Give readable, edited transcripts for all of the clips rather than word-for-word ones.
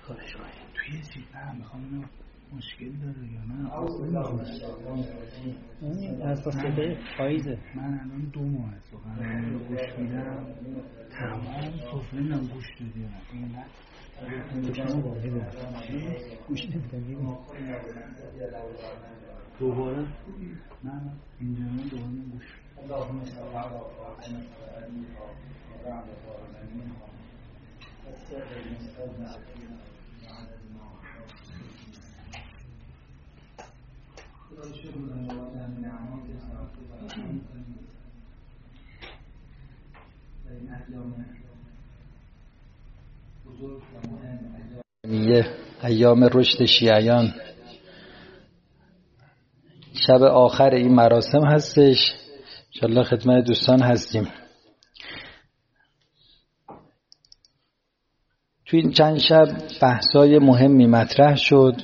چیکارش کنیم توی چیز میخوام اینو مشکل داره یا نه از واسطه پاییزه. من الان 2 ماه است واقعا رو گوش میدم تمام سفره نم گوش دادی نه گوش نمیدم دوباره نه اینجا دوباره گوش ایام رشد شیعیان شب آخر این مراسم هستش. انشالله خدمت دوستان هستیم. تو این چند شب بحثای مهمی مطرح شد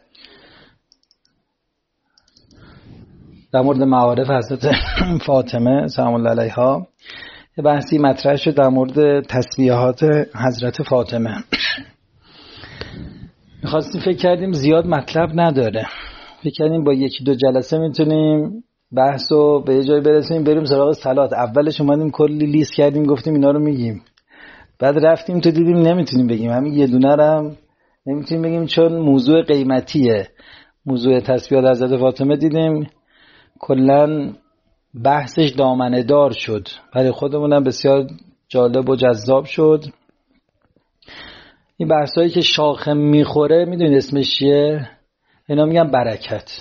در مورد معارف حضرت فاطمه سلام الله علیها. یه بحثی مطرح شد در مورد تسبیحات حضرت فاطمه. میخواستیم فکر کردیم زیاد مطلب نداره، فکر کردیم با 1-2 جلسه میتونیم بحثو به یه جای برسونیم بریم سراغ صلات. اولش اومدیم کلی لیست کردیم گفتیم اینا رو میگیم، بعد رفتیم تو دیدیم نمیتونیم بگیم، همین یه دونه رو نمیتونیم بگیم چون موضوع قیمتیه. موضوع تسبیحات حضرت فاطمه دیدیم کلا بحثش دامنه دار شد، برای خودمونم بسیار جالب و جذاب شد. این بحثایی که شاخه میخوره میدونید اسمش چیه؟ اینا میگن برکت.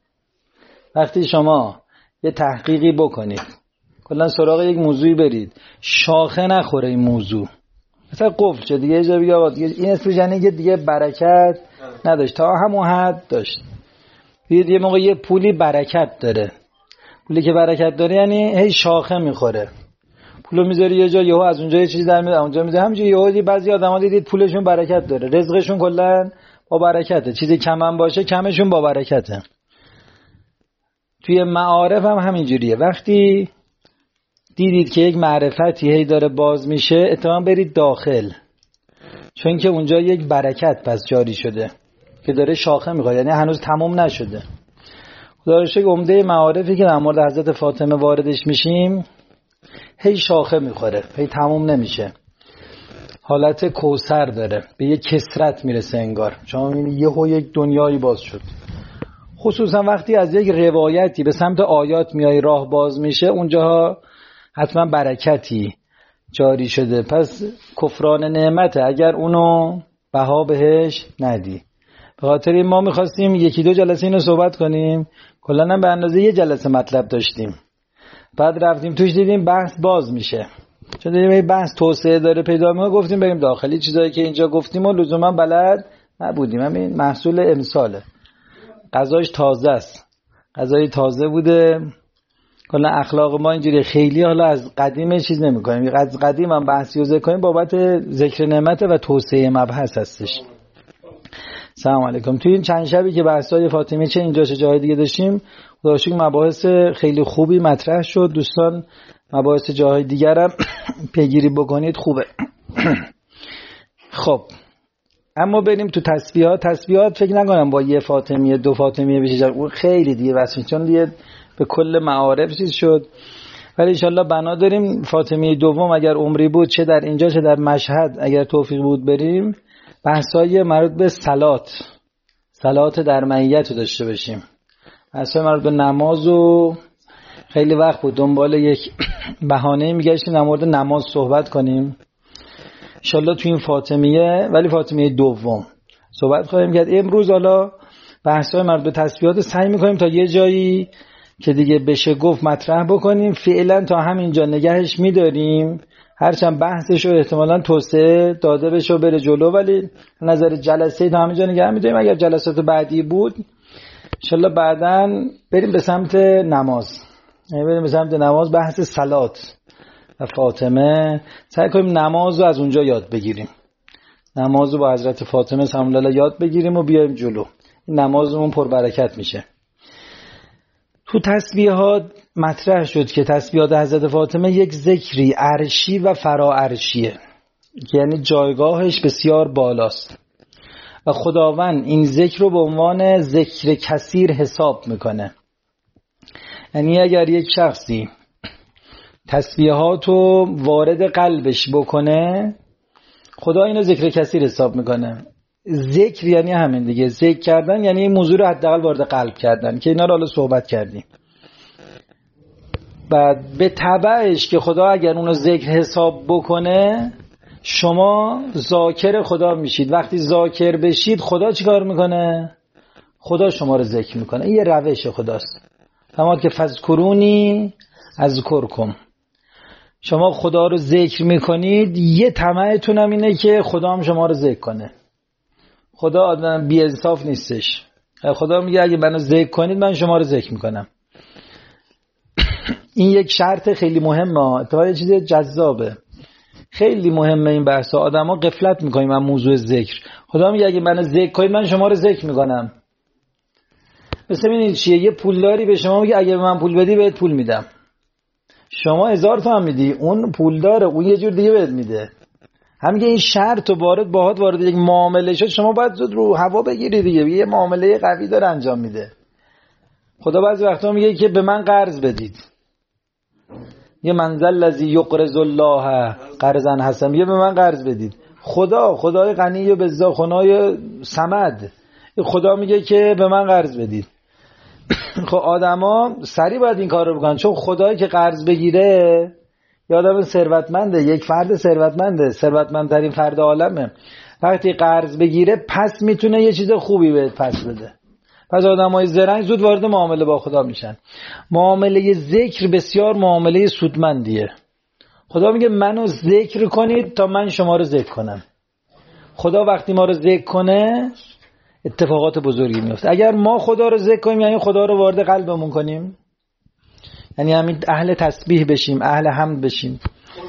وقتی شما یه تحقیقی بکنید کلا سراغ یک موضوعی برید شاخه نخوره این موضوع مثلا قفل شد دیگه، یه جا بگه آقا این اسمش یعنی که دیگه برکت نداشت، تا همون حد داشت. یه موقع یه پولی برکت داره، پولی که برکت داره یعنی هی شاخه میخوره. پولو میذاری یه جا یهو از اونجا یه چیزی در میاد اونجا میذاری، همینجوری یهو بعضی آدما دیدید پولشون برکت داره، رزقشون کلا با برکته، چیزی کم هم باشه کمشون با برکته. توی معارف هم همینجوریه. وقتی دیدید که یک معرفتی هی داره باز میشه اتفاقا برید داخل، چون که اونجا یک برکت پس جاری شده که داره شاخه میخواد، یعنی هنوز تموم نشده. خدا رو شکر عمده معارفی که در مورد حضرت فاطمه واردش میشیم هی شاخه میخوره، هی تموم نمیشه، حالت کوثر داره، به یک کثرت میرسه انگار. شما میبینید یهو یک دنیایی باز شد. خصوصا وقتی از یک روایتی به سمت آیات میای راه باز میشه اونجا حتما برکتی جاری شده، پس کفران نعمته اگر اونو بها بهش ندی. به خاطر این ما میخواستیم 1-2 جلسه اینو صحبت کنیم، کلا هم به اندازه 1 جلسه مطلب داشتیم، بعد رفتیم توش دیدیم بحث باز میشه، چون دیدیم این بحث توسعه داره پیدا میکنه، گفتیم بریم داخلی. چیزایی که اینجا گفتیم و لزوما بلد نبودیم، همین محصول امساله، غذاش تازه است، غذای تازه بوده. کلا اخلاق ما اینجوری خیلی حالا از قدیم چیز نمی‌کنیم، از قدیم هم بحثی ذکر کنیم بابت ذکر نعمت و توسعه مبحث هستش. سلام علیکم. توی این چند شبی که بحث‌های فاطمه چه اینجا چه جای دیگه داشتیم خدا رو شکر مباحث خیلی خوبی مطرح شد. دوستان مباحث جاهای دیگر هم پیگیری بکنید خوبه. خب اما بریم تو تسبیحات فکر نکنم با 1 فاطمیه 2 فاطمیه بشه، اون خیلی دیگه واسه چون دیگه به کل معارف چیز شد. ولی انشالله بنا داریم فاطمیه دوم اگر عمری بود چه در اینجا چه در مشهد اگر توفیق بود بریم بحثای مربوط به صلات در معیت رو داشته باشیم. بحثای مربوط به نماز و خیلی وقت بود دنبال یک بهانه میگشتیم در مورد نماز صحبت کنیم. انشالله تو این فاطمیه ولی فاطمیه دوم صحبت خواهیم کرد. امروز حالا بحثای مربوط به تسبیحات سعی میکنیم تا یه جایی که دیگه بشه گفت مطرح بکنیم. فعلا تا همینجا نگهش میداریم، هرچند بحثش رو احتمالاً توسعه داده بشه و بره جلو، ولی نظر جلسه تا همینجا نگه میداریم. اگر جلسات بعدی بود انشالله بعداً بریم به سمت نماز، بحث صلات و فاطمه. سعی کنیم نماز رو از اونجا یاد بگیریم، نماز رو با حضرت فاطمه سلام الله علیها یاد بگیریم و بیایم جلو. این نمازمون پربرکت میشه. تو تسبیحات مطرح شد که تسبیحات حضرت فاطمه یک ذکری عرشی و فراعرشیه، یعنی جایگاهش بسیار بالاست. و خداوند این ذکر رو به عنوان ذکر کثیر حساب میکنه. یعنی اگر یک شخصی تسبیحات رو وارد قلبش بکنه، خدا اینو ذکر کثیر حساب میکنه. ذکر یعنی همین دیگه، ذکر کردن یعنی این موضوع رو حداقل وارد قلب کردن که اینا رو حالا صحبت کردیم. بعد به تبعش که خدا اگر اونو ذکر حساب بکنه شما ذاکر خدا میشید. وقتی ذاکر بشید خدا چیکار میکنه؟ خدا شما رو ذکر میکنه. این یه روش خداست. همون که فذکرونی اذکرکم، شما خدا رو ذکر میکنید، یه طمعتون هم اینه که خدا هم شما رو ذکر کنه. خدا آدم بی انصاف نیستش. خدا میگه اگه منو ذکر کنید من شما رو ذکر میکنم. این یک شرط خیلی مهمه. اتفاقا یه چیز جذابه، خیلی مهمه این بحثا. آدما غفلت میکنیم از موضوع ذکر. خدا میگه اگه منو ذکر کنید من شما رو ذکر میکنم. مثلا ببینید چیه، یه پولداری به شما میگه اگه به من پول بدی بهت پول میدم. شما 1000 تومان میدی، اون پولداره اون یه جور دیگه بهت میده. همین این شرط و باهات وارد یک معامله شد، شما باید زود رو هوا بگیری دیگه. یه معامله قوی داره انجام میده. خدا بعضی وقتا میگه که به من قرض بدید. یه منزل الذی یقرض الله قرضا حسنا، یه به من قرض بدید. خدای غنی و بزا، خدای صمد، خدا میگه که به من قرض بدید. خب آدما سریع باید این کار رو بکنن، چون خدایی که قرض بگیره یه آدم ثروتمنده، یک فرد ثروتمنده، ثروتمندترین فرد عالمه. وقتی قرض بگیره پس میتونه یه چیز خوبی بهت پس بده. پس آدمای زرنگ زود وارد معامله با خدا میشن. معامله ذکر بسیار معامله سودمندیه. خدا میگه منو ذکر کنید تا من شما رو ذکر کنم. خدا وقتی ما رو ذکر کنه اتفاقات بزرگی میفته. اگر ما خدا رو ذکر کنیم یعنی خدا رو وارد قلبمون کنیم، یعنی همین اهل تسبیح بشیم، اهل حمد بشیم.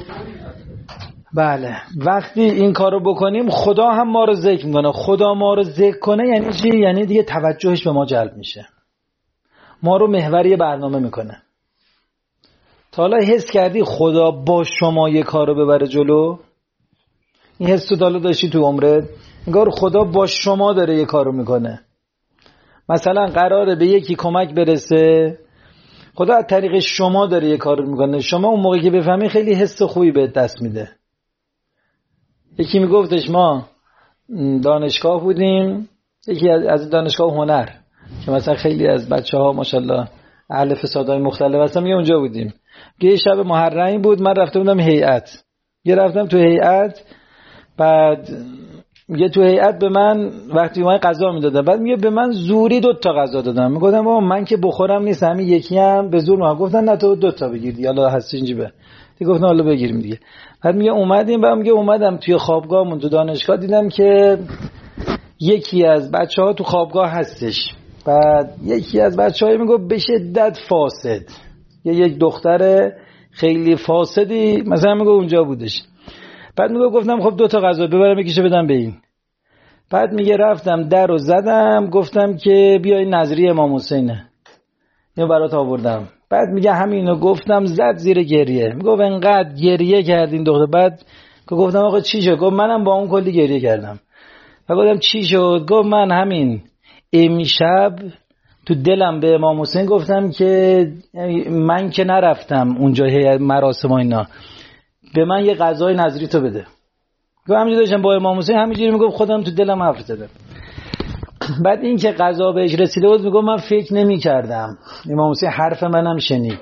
بله، وقتی این کارو بکنیم خدا هم ما رو ذکر میکنه. خدا ما رو ذکر کنه یعنی چی؟ یعنی دیگه توجهش به ما جلب میشه، ما رو محوری برنامه میکنه. تا حالا حس کردی خدا با شما یه کارو ببره جلو؟ این حس تو حالا داشتی تو عمرت؟ انگار خدا با شما داره یه کارو میکنه. مثلا قراره به یکی کمک برسه، خدا از طریق شما داره یه کارو میکنه. شما اون موقعی که بفهمی خیلی حس خوبی بهت دست میده. یکی میگفتش ما دانشگاه بودیم، یکی از دانشگاه هنر که مثلا خیلی از بچه‌ها ماشاءالله اهل فسادهای مختلف هستن، میگه اونجا بودیم. یه شب محرمی بود، من رفته بودم هیئت. رفتم تو هیئت، بعد میگه تو هیئت به من وقتی اومد غذا میدادن، بعد میگه به من زوری 2 تا غذا دادن. میگفتم بابا من که بخورم نیست، همین یکی هم به زور ما. گفتن نه تو 2 تا بگیر دیگه، حالا هست اینجوری. دیگه گفتن حالا بگیریم دیگه. بعد میگه اومدیم، بعد میگه اومدم توی خوابگاهمون تو دانشگاه، دیدم که یکی از بچه‌ها تو خوابگاه هستش. بعد یکی از بچه‌ها میگه به شدت فاسد، یک دختر خیلی فاسدی مثلا میگه اونجا بودش. بعد میگه گفتم خب 2 تا غذا ببرم یکیشو بدم به این. بعد میگه رفتم در رو زدم، گفتم که بیا این نظری امام حسینه، اینو برات آوردم. بعد میگه همینو گفتم، زد زیر گریه. میگه انقدر گریه کردین دختر. بعد گفتم آقا چی شد؟ گفت منم با اون کلی گریه کردم. بعد گفتم چی شد؟ گفت من همین امشب تو دلم به امام حسین گفتم که من که نرفتم اونجا مراسم و اینا، به من یه غذای نظری تو بده. گفت همینجوری داشتم با امام حسین همینجوری میگفت، خودم تو دلم حرف زدم. بعد این که غذا بهش رسیده بود میگم من فکر نمی کردم امام حسین حرف منم شنید.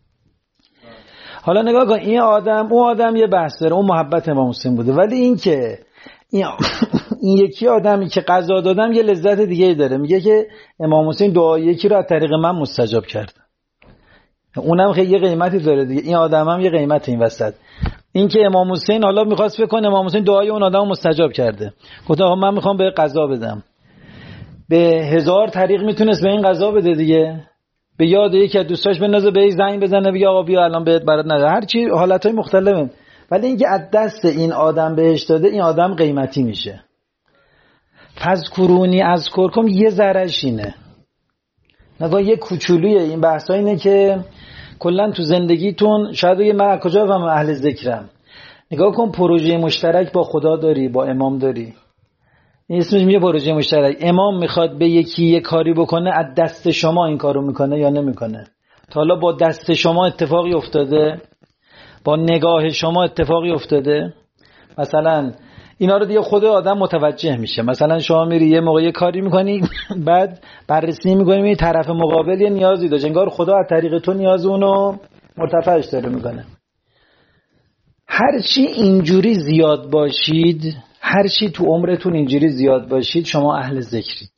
حالا نگاه کن، این آدم اون آدم یه بحث داره، اون محبت امام حسین بوده، ولی این که این یکی آدمی که غذا دادم یه لذت دیگه داره. میگه که امام حسین دعای یکی رو از طریق من مستجاب کرد. اونم خیلی یه قیمتی داره دیگه. این آدم هم یه قیمت این وسط. این که امام حسین حالا میخواست فکر کنه امام حسین دعای اون آدم مستجاب کرده، گفت آقا من میخوام به غذا بدم، به 1000 طریق میتونست به این غذا بده دیگه. به یاد یکی از دوستاش بندازه، به زنگ بزنه بگه آقا بیا الان بهت برات نده، هر چی حالتهای مختلفه. ولی اینکه از دست این آدم بهش داده، این آدم قیمتی میشه. فذکرونی اذکرکم یه ذره‌اش اینه. نگاه یه کوچولویه این بحثا، اینه که کلا تو زندگیتون شاید بگی من از کجا بفهمم اهل ذکرم. نگاه کن پروژه مشترک با خدا داری، با امام داری، اسمش میگه پروژه مشترک. امام میخواد به یکی یه کاری بکنه، از دست شما این کارو میکنه یا نمیکنه؟ تا حالا با دست شما اتفاقی افتاده؟ با نگاه شما اتفاقی افتاده؟ مثلا اینا رو دیگه خود آدم متوجه میشه. مثلا شما میری یه موقع یه کاری میکنی، بعد بررسی میکنی این طرف مقابل یه نیازی داشت، انگار خدا از طریق تو نیاز اونو مرتفعش داره میکنه. هر چی اینجوری زیاد باشید، هر چی تو عمرتون اینجوری زیاد باشید، شما اهل ذکرید.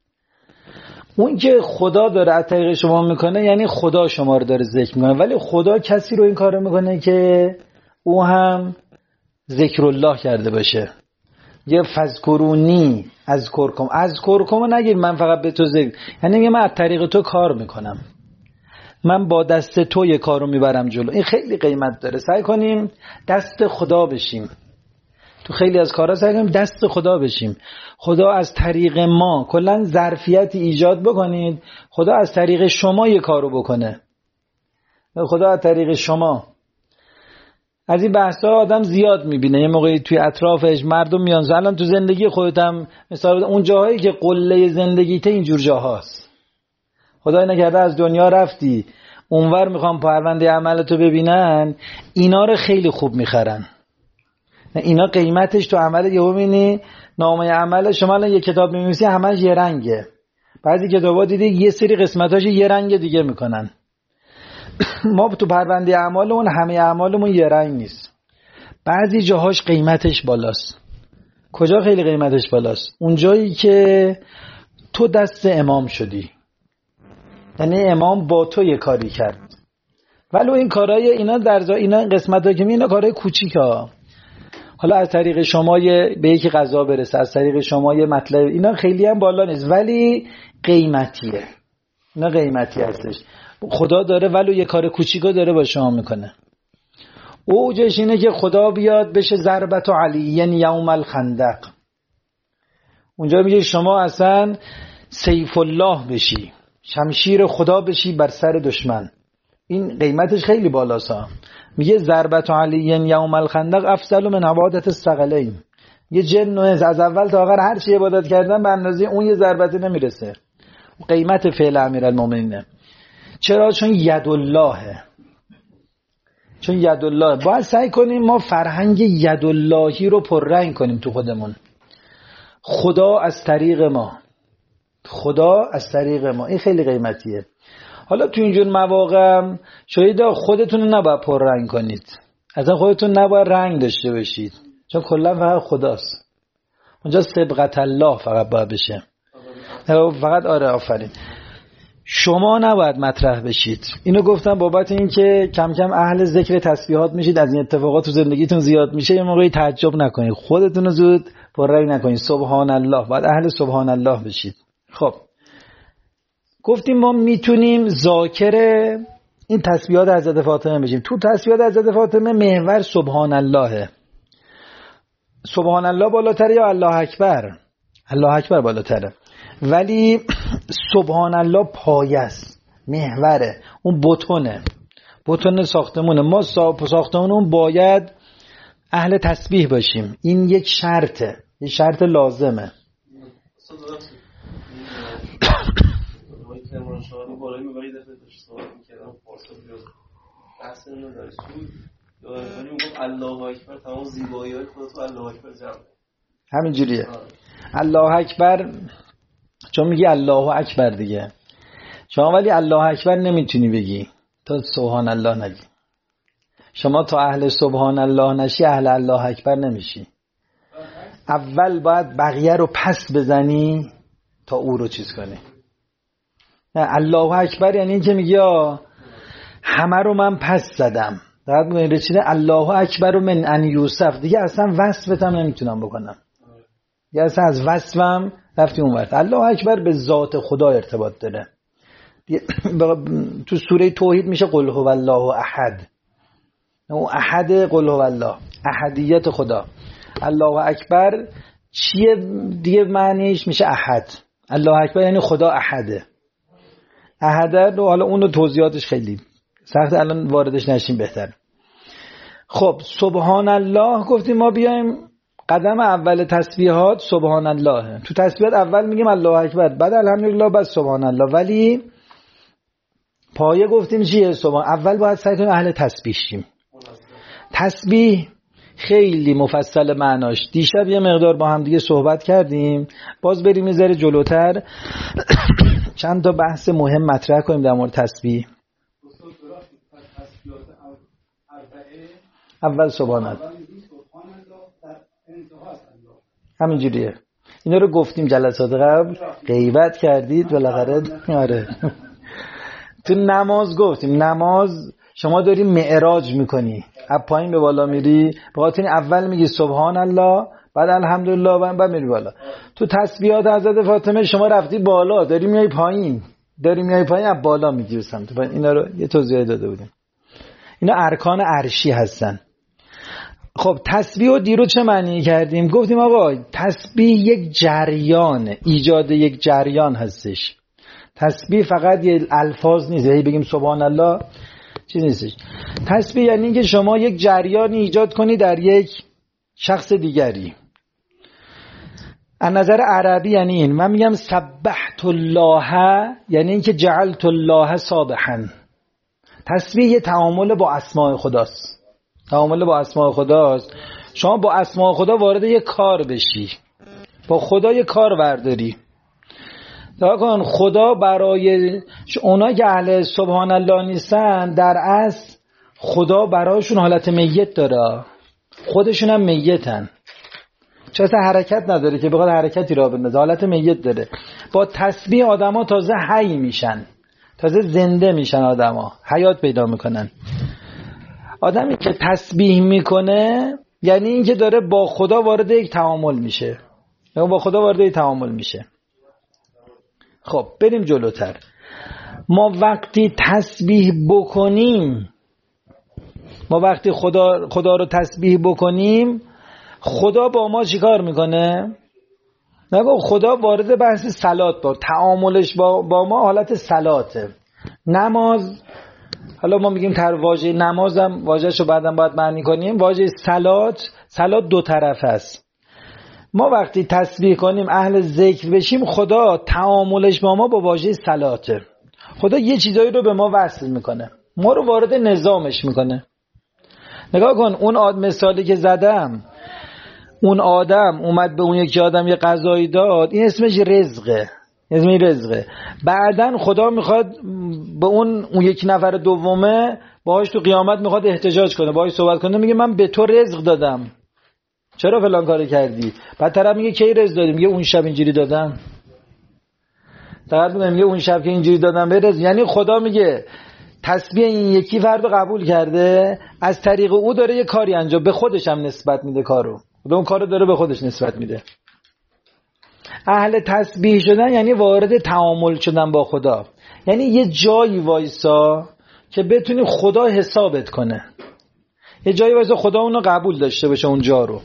اون که خدا داره از طریق شما میکنه یعنی خدا شما رو داره ذکر میکنه، ولی خدا کسی رو این کارو میکنه که او هم ذکر الله کرده باشه. یه فذکرونی اذکرکم نگید من فقط به تو ذکر، یعنی میگه من از طریق تو کار میکنم، من با دست تو یه کارو میبرم جلو. این خیلی قیمت داره. سعی کنیم دست خدا بشیم تو خیلی از کارها، سعی کنیم دست خدا بشیم. خدا از طریق ما کلا ظرفیتی ایجاد بکنید، خدا از طریق شما یه کارو بکنه. خدا از طریق شما. از این بحثا آدم زیاد میبینه. یه موقعی توی اطرافش مردم میان، الان تو زندگی خودت هم مثلا اون جاهایی که قله زندگیت اینجور جاهاست، خدای نکرده از دنیا رفتی اونور میخوام پرونده عملتو ببینن، اینا رو خیلی خوب میخرن. اینا قیمتش تو عمل یهو میبینی نامه عمل شما الان یه کتاب می‌نویسی همش یه رنگه، بعضی کتابا دیدی یه سری قسمتاش یه رنگ دیگه میکنن. ما تو پرونده اعمالمون همه اعمالمون یه رنگ نیست، بعضی جاهاش قیمتش بالاست. کجا خیلی قیمتش بالاست؟ اون جایی که تو دست امام شدی، یعنی امام با تو یه کاری کرد، ولو این کارهای اینا در اینا قسمت‌ها که اینا کارهای کوچیکا، حالا از طریق شما به یکی غذا برسه، از طریق شما یه مطلب، اینا خیلی هم بالا نیست ولی قیمتیه. اینا قیمتی هستش. خدا داره ولو یه کار کوچیکو داره با شما میکنه. اوجش اینه که خدا بیاد بشه ضربت علی یوم الخندق. اونجا میگه شما اصلا سیف الله بشی، شمشیر خدا بشی بر سر دشمن. این قیمتش خیلی بالاست. میگه ضربت علی یوم الخندق افضل من عبادت الثقلین. یه جن و انس از اول تا آخر هر چی عبادت کردن به اندازه اون یه ضربت نمیرسه. قیمت فعل امیرالمومنینه. چرا؟ چون یداللهه. چون یدالله. باید سعی کنیم ما فرهنگ یداللهی رو پررنگ کنیم تو خودمون. خدا از طریق ما، خدا از طریق ما. این خیلی قیمتیه. حالا تو اینجور مواقع شاید خودتون رو نباید پررنگ کنید، اصلا خودتون نباید رنگ داشته باشید، چون کلا فقط خداست. اونجا سبقت الله فقط باید بشه. فقط آره آفرین. شما نباید مطرح بشید. اینو گفتم بابت این که کم کم اهل ذکر تسبیحات میشید، از این اتفاقات تو زندگیتون زیاد میشه، یه موقعی تعجب نکنید، خودتون رو زود پررنگ نکنید. سبحان الله، باید اهل سبحان الله بشید. خب گفتیم ما میتونیم ذاکر این تسبیحات حضرت فاطمه بشیم. تو تسبیحات حضرت فاطمه محور سبحان اللهه. سبحان الله بالاتره یا الله اکبر؟ الله اکبر بالاتره، ولی سبحان الله پایه است، محوره، اون بتون ساختمونه. ما ساختمون باید اهل تسبیح باشیم. این یک شرطه، یک شرط لازمه. کرمانشاهی بالای میبری دفعه داشت صحبت میکردم پارسال بیاد بحث اینو داره سود ولی میگم الله اکبر تمام زیبایی های خدا تو الله اکبر جمعه. همین جوریه. الله اکبر چون میگی الله اکبر دیگه، شما ولی الله اکبر نمیتونی بگی تا سبحان الله نگی. شما تا اهل سبحان الله نشی اهل الله اکبر نمیشی. اول باید بقیه رو پس بزنی تا او رو چیز کنی. الله اکبر یعنی این که میگی همه رو من پس زدم، بعد میگه رسیده الله اکبر من ان یوسف، دیگه اصلا وصفتم نمیتونم بکنم، دیگه اصلا از وصفم رفتی اون ورد. الله اکبر به ذات خدا ارتباط داره. تو سوره توحید میشه قل هو الله احد. او احد قل هو الله، احدیت خدا. الله اکبر چیه دیگه معنیش میشه احد. الله اکبر یعنی خدا احده. احده رو حالا اون رو توضیحاتش خیلی سخت، الان واردش نشیم بهتر. خب سبحان الله گفتیم ما بیایم قدم اول تسبیحات سبحان الله. تو تسبیحات اول میگیم الله اکبر، بعد الحمدلله، بعد سبحان الله. ولی پایه گفتیم چیه؟ سبحان. اول باید سعی کنیم اهل تسبیح شیم. تسبیح خیلی مفصل معناش. دیشب یه مقدار با هم دیگه صحبت کردیم، باز بریم یه ذره جلوتر چند تا بحث مهم مطرح کنیم در مورد تسبیح. اول سبحان الله، همینجوریه. اینا رو گفتیم جلسات قبل، غیبت کردید بالاخره. آره تو نماز گفتیم، نماز شما داری معراج میکنی، از پایین به بالا میری، بخاطر اول میگی سبحان الله، بعد الحمدلله، بعد میری بالا. تو تسبیحات حضرت فاطمه شما رفتی بالا، داری میای پایین، از بالا میگی سمت پایین. اینا رو یه توضیح داده بودیم. اینا ارکان عرشی هستن. خب تسبیح و دیرو چه معنی کردیم؟ گفتیم آقا تسبیح یک جریان، ایجاد یک جریان هستش. تسبیح فقط یه الفاظ نیست، هی بگیم سبحان الله چیز نیستش. تسبیح یعنی اینکه شما یک جریان ایجاد کنی در یک شخص دیگری. از نظر عربی یعنی این. من میگم سبحت الله، یعنی اینکه جعلت الله سابحا. تسبیح یه تعامل با اسماء خداست. تعامل با اسماء خداست. شما با اسماء خدا وارد یک کار بشی، با خدا یک کار برداری. کن خدا برای اونایی که اهل سبحان الله نیستن، در اصل خدا برایشون حالت میت داره، خودشون هم میتن، چه اصلا حرکت نداره که بخواد حرکتی را بندازه، حالت میت داره. با تسبیح آدما تازه حی میشن، تازه زنده میشن، آدما حیات پیدا میکنن. آدمی که تسبیح میکنه یعنی این که داره با خدا وارد یک تعامل میشه، با خدا وارد یک تعامل میشه. خب بریم جلوتر. ما وقتی تسبیح بکنیم، ما وقتی خدا رو تسبیح بکنیم، خدا با ما چیکار میکنه؟ نگو خدا وارد بحث صلات با تعاملش با ما حالت صلاته. نماز، حالا ما میگیم واژه نمازم واژه‌شو بعداً باید معنی کنیم. واژه صلات دو طرف است. ما وقتی تسبیح کنیم، اهل ذکر بشیم، خدا تعاملش با ما با واژه صلاته. خدا یه چیزایی رو به ما وصل میکنه، ما رو وارد نظامش میکنه. نگاه کن اون مثالی که زدم، اون آدم اومد به اون یکی آدم یه غذایی داد، این اسمش رزقه، اسمش رزقه. بعدن خدا میخواد به اون یکی نفر دومه باهاش تو قیامت میخواد احتجاج کنه، باهاش صحبت کنه، میگه من به تو رزق دادم، چرا فلان کارو کردی؟ بعد طرف میگه کی رزق دادی؟ میگه اون شب اینجوری دادم. طرف میگه اون شب که اینجوری دادم به رزق. یعنی خدا میگه تسبیح این یکی فرد قبول کرده، از طریق او داره یه کاری انجام، به خودش هم نسبت میده کارو، خدا اون کارو داره به خودش نسبت میده. اهل تسبیح شدن یعنی وارد تعامل شدن با خدا، یعنی یه جایی وایسا که بتونی خدا حسابت کنه، یه جایی وایسا خدا اونو قبول داشته باشه، اونجا رو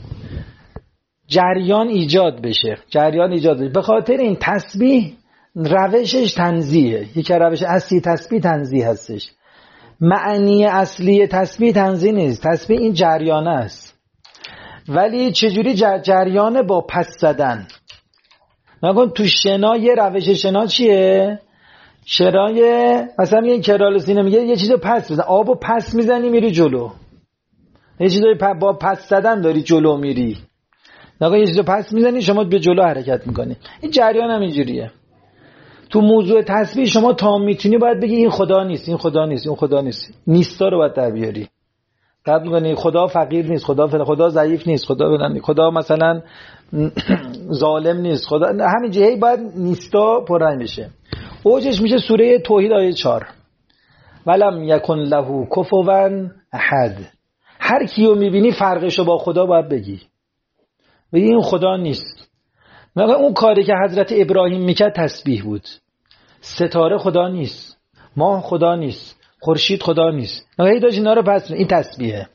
جریان ایجاد بشه. به خاطر این تسبیح روشش تنزیه، یکی روش اصلی تسبیح تنزیه هستش. معنی اصلی تسبیح تنزیه نیست، تسبیح این جریانه است. ولی چجوری جریانه؟ با پس زدن. نکن تو شنا یه روش شنا چیه؟ شنای مثلا میگه کرالسینه، میگه یه چیزو پس بزن، آبو پس میزنی میری جلو، یه چیزو با پس زدن داری جلو میری. نکن یه چیزو پس میزنی شما به جلو حرکت میکنی. این جریان هم اینجوریه. تو موضوع تسبیح شما تا میتونی باید بگی این خدا نیست، این خدا نیست، این خدا نیست، نیستا رو باید در بیاری. قبل میگنی خدا فقیر نیست، خدا ضعیف نیست، خدا مثلا ظالم نیست، خدا همین جهی باید نیستا پررنگ بشه. اوجش میشه سوره توحید آیه 4. ولم یکن له کفوا احد. هر کیو میبینی فرقشو با خدا باید بگی این خدا نیست. مگه اون کاری که حضرت ابراهیم میکرد تسبیح بود. ستاره خدا نیست، ماه خدا نیست، خورشید خدا نیست. هی داشت اینا رو پس، این تسبیحه.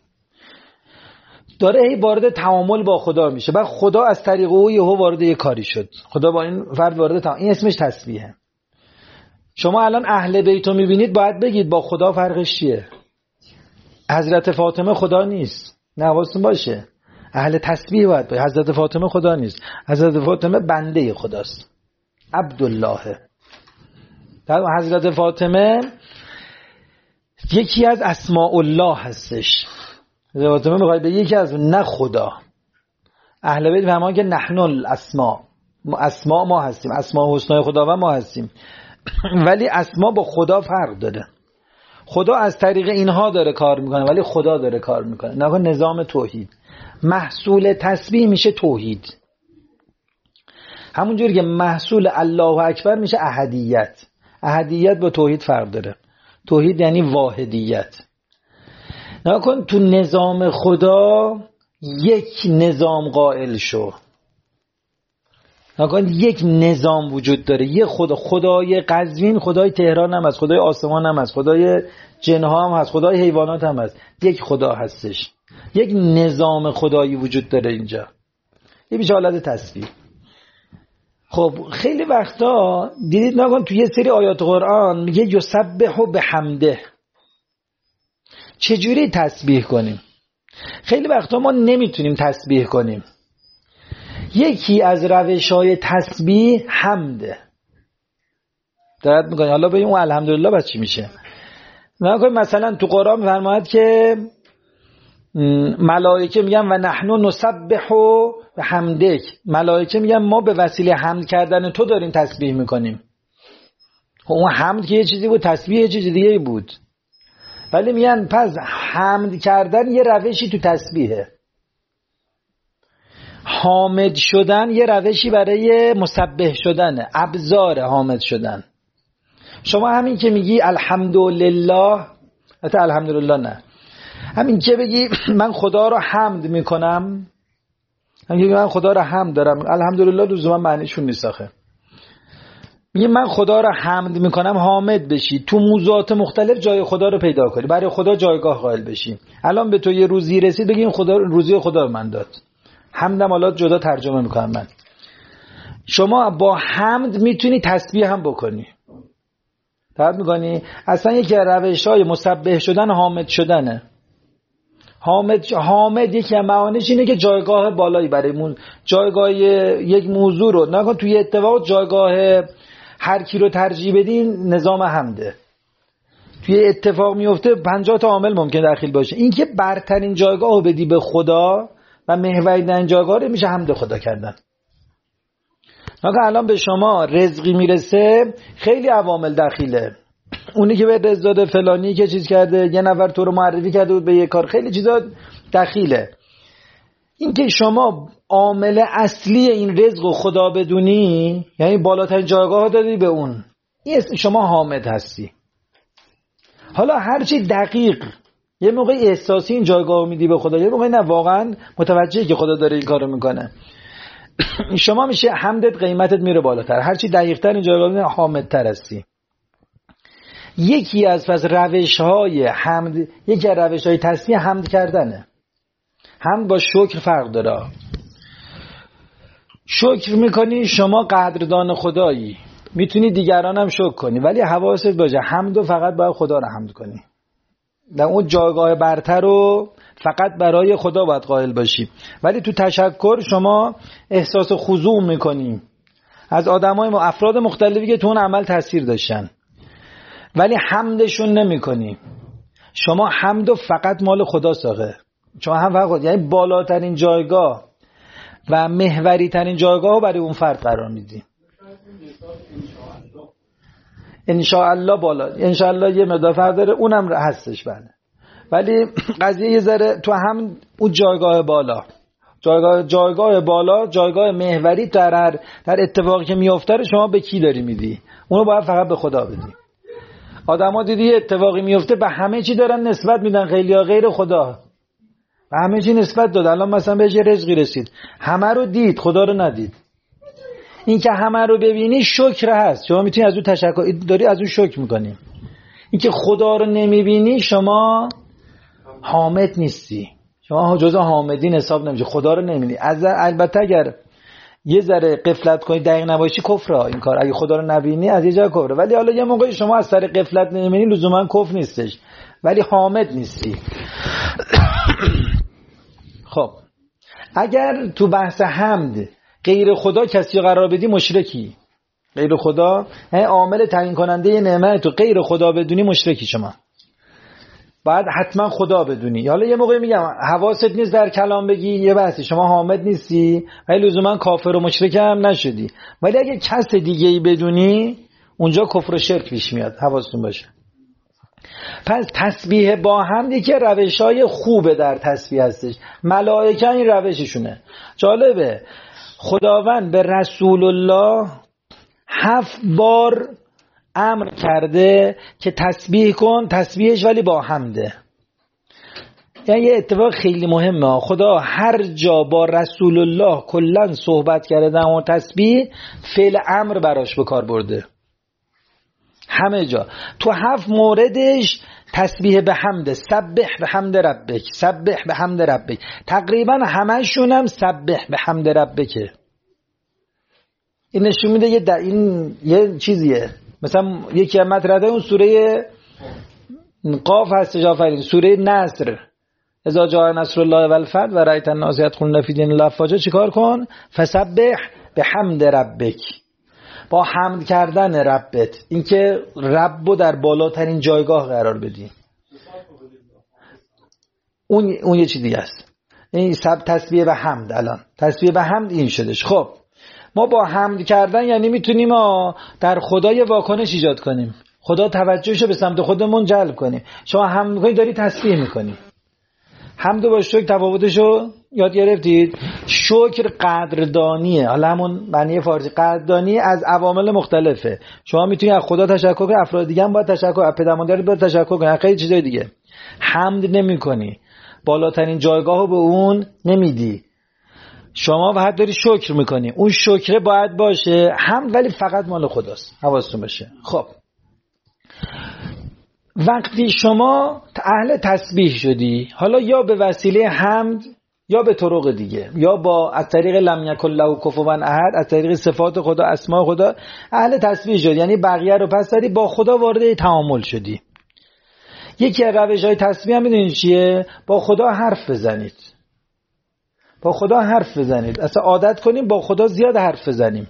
داره هی وارد تعامل با خدا میشه. بعد خدا از طریق او یهو وارد یه کاری شد، خدا با این فرد وارد تعامل. این اسمش تسبیحه. شما الان اهل بیتو میبینید باید بگید با خدا فرقش چیه. حضرت فاطمه خدا نیست، نه حواستون باشه. اهل تسبیح باید باشه. حضرت فاطمه خدا نیست، حضرت فاطمه بنده خداست، عبدالله. حضرت فاطمه یکی از اسماء الله هستش. حضرت فاطمه میخواد به یکی از، نه خدا. اهل بیت فهمان که نحن الاسماء، اسماء ما هستیم، اسماء حسنای خداوند ما هستیم، ولی اسماء با خدا فرق داره. خدا از طریق اینها داره کار میکنه ولی خدا داره کار میکنه. نه نظام توحید، محصول تسبیح میشه توحید. همونجوری که محصول الله اکبر میشه احدیت. احدیت با توحید فرق داره. توحید یعنی واحدیت. نکن تو نظام خدا یک نظام قائل شو. نکن یک نظام وجود داره، یک خدا. خدای قزوین خدای تهران هم هست، خدای آسمان هم هست، خدای جنها هم هست، خدای حیوانات هم هست. یک خدا هستش، یک نظام خدایی وجود داره اینجا. یه میشه حالت تسبیح. خب خیلی وقتا دیدید نکن توی یه سری آیات قرآن میگه یسبح بحمده. چجوری تسبیح کنیم؟ خیلی وقتا ما نمیتونیم تسبیح کنیم. یکی از روش‌های تسبیح حمده. دقت میکنید؟ حالا بگیم اون الحمدلله بس چی میشه؟ مثلا تو قرآن فرماید که ملائکه میگن و نحن نسبح بحمدک. ملائکه میگن ما به وسیله حمد کردن تو داریم تسبیح میکنیم. اون حمد که یه چیزی بود، تسبیح یه چیز دیگه بود. ولی میگن پس حمد کردن یه روشی تو تسبیحه، حامد شدن یه روشی برای مسبح شدنه، ابزار حامد شدن. شما همین که میگی الحمدلله، حتی الحمدلله نه، همین که بگی من خدا رو حمد میکنم، همین من خدا رو حمد دارم، الحمدلله لزوما معنیشون نیست آخه. میگه من خدا رو حمد میکنم، حامد بشی، تو موضوعات مختلف جای خدا رو پیدا کنی، برای خدا جایگاه قائل بشی. الان به تو یه روزی رسید، بگی این خدا روزی خدا رو من داد. حمدم حالا جدا ترجمه میکنم من. شما با حمد میتونی تسبیح هم بکنی. تعریف میکنی؟ اصلا یکی از روش‌های مسبح شدن حامد شدنه. حامد یکی از معانیش اینه که جایگاه بالایی برای جایگاه یک موضوع رو نکن توی اتفاق جایگاه هر کی رو ترجیح بدین، نظام حمده. توی اتفاق میفته 50 تا عامل ممکن داخل باشه. این که برترین جایگاه رو بدی به خدا و محوریترین جایگاه رو میشه حمد خدا کردن. نگاه الان به شما رزقی میرسه، خیلی عوامل دخیله. اونی که به رزق داده، فلانی که چیز کرده، یه نفر تو رو معرفی کرده بود به یه کار، خیلی چیزا دخیله. این که شما عامل اصلی این رزق و خدا بدونی، یعنی بالاترین جایگاه دادی به اون، این شما حامد هستی. حالا هرچی دقیق یه موقع احساسی این جایگاه میدی به خدا، یه موقع نه واقعا متوجهی که خدا داره این کارو میکنه، شما میشه حمدت، قیمتت میره بالاتر. هرچی دقیق‌تر این جایگاه میدی، حامدتر هستی. یکی از روش‌های حمد، یکی از روش‌های تسبیح حمد کردنه. حمد با شکر فرق داره. شکر میکنی، شما قدردان خدایی، میتونی دیگران هم شکر کنی، ولی حواست باشه حمدو فقط باید خدا رو حمد کنی. در اون جایگاه برتر رو فقط برای خدا باید قائل باشی. ولی تو تشکر شما احساس خضوع میکنی از آدمای افراد مختلفی که تو اون عمل تاثیر داشتن، ولی حمدشون نمیکنی. شما حمدو فقط مال خدا ساقه. شما هم فقط، یعنی بالاترین جایگاه و محوری ترین جایگاه رو برای اون فرد قرار میدی. انشاءالله بالا، انشاءالله یه مقدار فرق داره، اونم هستش بله. ولی قضیه یه ذره تو هم اون جایگاه بالا، جایگاه بالا، جایگاه محوری در اتفاقی که میفته رو شما به کی داری میدی؟ اونو باید فقط به خدا بدی. آدما دیدی اتفاقی میفته به همه چی دارن نسبت میدن، خیلی‌ها غیر خدا به همه چی نسبت داد. الان مثلا بهش رزقی رسید، همه رو دید، خدا رو ندید. این که همه رو ببینی شکر هست، شما میتونی از اون تشکر داری، از اون شکر میکنی. این که خدا رو نمیبینی، شما حامد نیستی، شما جزء حامدین حساب نمیشه. خدا رو نمیبینی. البته اگر یه ذره غفلت کنی، دقیق نباشی، کفره این کار. اگه خدا رو نبینی از یه جای کفره. ولی حالا یه موقعی شما از سر غفلت نمیبینی، لزوما کفر نیستش، ولی حامد نیستی. خب اگر تو بحث حمد غیر خدا کسی رو قرار بدی مشرکی. غیر خدا عامل تعیین کننده نعمت تو غیر خدا بدونی مشرکی. شما باید حتما خدا بدونی. حالا یه موقع میگم حواست نیست در کلام بگی یه بحثی، شما حامد نیستی ولی لزوما کافر و مشرک هم نشدی، ولی اگه کس دیگه ای بدونی اونجا کفر و شرک پیش میاد. حواستون باشه. پس تسبیح با حمد یکی روش‌های خوبه در تسبیح هستش. ملائکه این روششونه. جالبه خداوند به رسول الله 7 بار امر کرده که تسبیح کن، تسبیحش ولی با حمده. یعنی یه اتفاق خیلی مهمه. خدا هر جا با رسول الله کلا صحبت کرده در مورد تسبیح فعل امر براش به کار برده. همه جا تو 7 موردش تسبیح به حمد، سبح به حمد ربک، سبح به حمد ربک. تقریبا همشون هم سبح به حمد ربکه. این نشون میده این یه چیزیه. مثلا یکی از مطرح‌های اون سوره قاف هست، جعفرین سوره نصر، اذا جاء نصر الله والفتح و رأیت الناس يدخلون فی دین الله افواجا، چیکار کن؟ فسبح به حمد ربک، با حمد کردن ربت. اینکه ربو در بالاترین جایگاه قرار بدی. اون یه چیز دیگه است. این تسبیح به حمد. الان تسبیح به حمد این شدش. خب ما با حمد کردن یعنی میتونیم در خدا یه واکنش ایجاد کنیم، خدا توجهشو به سمت خودمون جلب کنیم. شما حمد میکنید داری تسبیح میکنی. حمد با شکر تفاوتشو یاد گرفتید؟ شکر قدردانیه. حالا همون معنی فارسی قدردانی از عوامل مختلفه. شما میتونید از خدا تشکر کنید، افراد دیگه هم باید تشکر، از پدر مادرت باید تشکر کنید، خیلی چیزای دیگه. حمد نمیکنی، بالاترین جایگاهو به اون نمیدی. شما باید داری شکر میکنی. اون شکر باید باشه. حمد ولی فقط مال خداست. حواستون باشه. خب وقتی شما اهل تسبیح شدی، حالا یا به وسیله حمد یا به طرق دیگه، یا با از طریق لم یکن له کفوا احد، از طریق صفات خدا، اسماء خدا اهل تسبیح شدی، یعنی بقیه رو پس داری با خدا وارد تعامل شدی. یکی از روش‌های تسبیح هم میدونید چیه؟ با خدا حرف بزنید. با خدا حرف بزنید. اصلا عادت کنیم با خدا زیاد حرف بزنیم.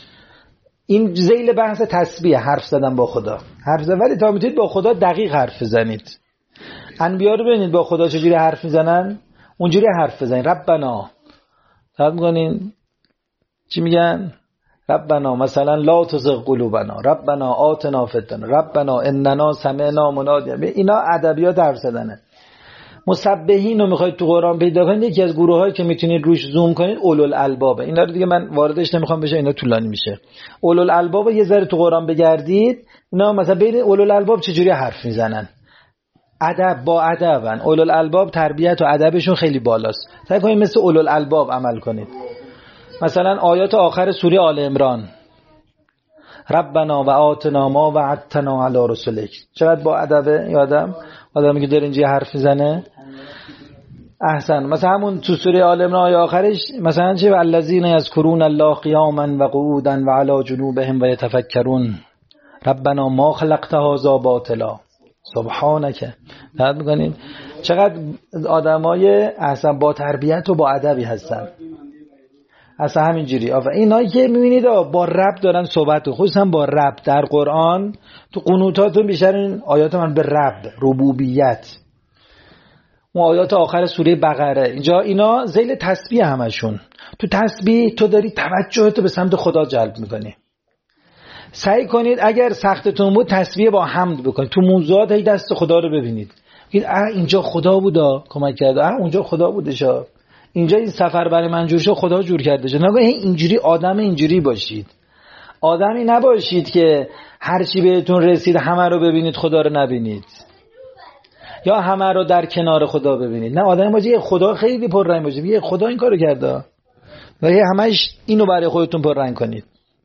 این ذیل بحث تسبیح، حرف زدن با خدا. حرف زدن، ولی تا میتونید با خدا دقیق حرف بزنید. انبیا رو ببینید با خدا چجوری حرف میزنن، اونجوری حرف بزنید. ربنا، تعریف میکنین چی میگن؟ ربنا مثلا لا تزغ قلوبنا، ربنا آتنا فی الدنیا، ربنا اننا سمعنا منادیا. اینا ادبیات حرف زدنه. مسبحین رو میخواید تو قرآن پیدا کنید، یکی از گروهایی که میتونید روش زوم کنید اولوالالباب. اینا رو دیگه من واردش نمیخوام بشه، اینا طولانی میشه. اولوالالباب یه ذره تو قرآن بگردید، اینا مثلا بین اولوالالباب چجوری حرف میزنن. ادب با ادبن. اولوالالباب تربیت و ادبشون خیلی بالاست. سعی کنید مثل اولوالالباب عمل کنید. مثلا آیات آخر سوره آل عمران، ربنا و آتنا ما وعدتنا علی رسولک، چقدر با ادبه. یادم آدمی که داره اینجا حرف میزنه. احسن. مثلا همون تو سوره آل عمران آیه آخرش مثلا چه؟ الذین یذکرون الله قیاما و قعودا و علی جنوبهم و یتفکرون ربنا ما خلقت هذا باطلا سبحانك. یاد میکنین چقدر آدمای احسن با تربیت و با ادبی هستن. اصلا همینجوری. اینایی که میبینید با رب دارن صحبت، خصوصا با رب در قرآن. تو قنوتاتون بیشتر این آیات من به رب، ربوبیت، اون آیات آخر سوره بقره، اینجا اینا ذیل تسبیح همشون. تو تسبیح تو داری توجهتو به سمت خدا جلب میکنی. سعی کنید اگر سختتون بود تسبیح با حمد بکنید. تو موضوعات هی دست خدا رو ببینید. اینجا خدا بودا کمک کرده، اونجا خدا بودشا، اینجا این سفر برای من جور شد خدا جور کرده شد. نگاه اینجوری آدم اینجوری باشید. آدمی نباشید که هر چی بهتون رسید همه رو ببینید خدا رو نبینید، یا همه رو در کنار خدا ببینید. نه، آدمی باشید یه خدا خیلی پررنگ باشه. یه خدا این کارو کرده و همش اینو برای خودتون پررنگ کنید.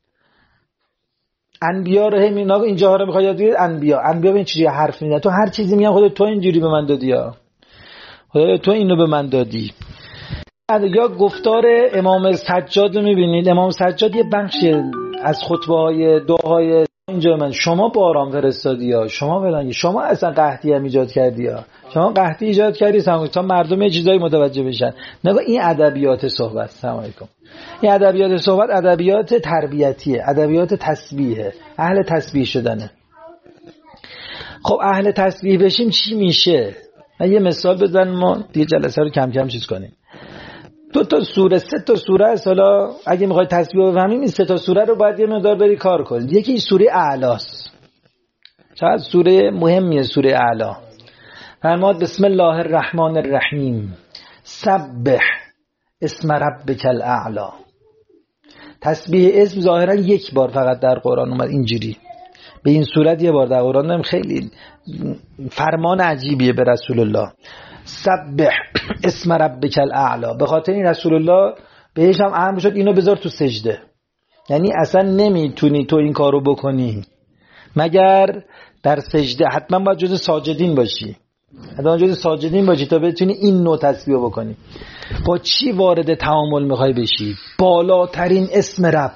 انبیا رو اینجاها رو میخواد یاد بگیرید. انبیا این چیزی حرف میزنن، تو هر چیزی میگن خدا تو اینجوری به من دادی، یا خدا تو اینو به من دادی. یا گفتار امام سجاد رو میبینید. امام سجاد یه بخش از خطبه های دعاهای اینجا من شما باران فرستادی ها، شما فلان، شما اصلا قحطی هم ایجاد کردی ها، شما قحطی ایجاد کردی تا مردم یه چیزایی متوجه بشن. نگاه این ادبیات صحبت. سلام علیکم. این ادبیات صحبت ادبیات تربیتیه، ادبیات تسبیحه، اهل تسبیح شدنه. خب اهل تسبیح بشیم چی میشه؟ من یه مثال بزنم ما دیگه جلسه رو کم کم چیز کنیم. 2 تا سوره 3 تا سوره است. حالا اگه میخوای تسبیح بفهمیم این 3 تا سوره رو باید یه مقدار بری کار کنید. یکی سوره اعلی است. چقدر سوره مهمیه سوره اعلی. فرمود بسم الله الرحمن الرحیم سبح اسم ربک الاعلی. تسبیح اسم ظاهرا یک بار فقط در قرآن اومد اینجوری، به این صورت یه بار در قرآن هم. خیلی فرمان عجیبیه به رسول الله. سبح اسم ربک الاعلی. به خاطر این رسول الله بهش هم امر شد اینو بذار تو سجده. یعنی اصلا نمیتونی تو این کارو بکنی مگر در سجده. حتما باید جز ساجدین باشی، حتما جز ساجدین باشی تا بتونی این نوع تسبیح بکنی. با چی وارد تعامل میخوای بشی؟ بالاترین اسم رب.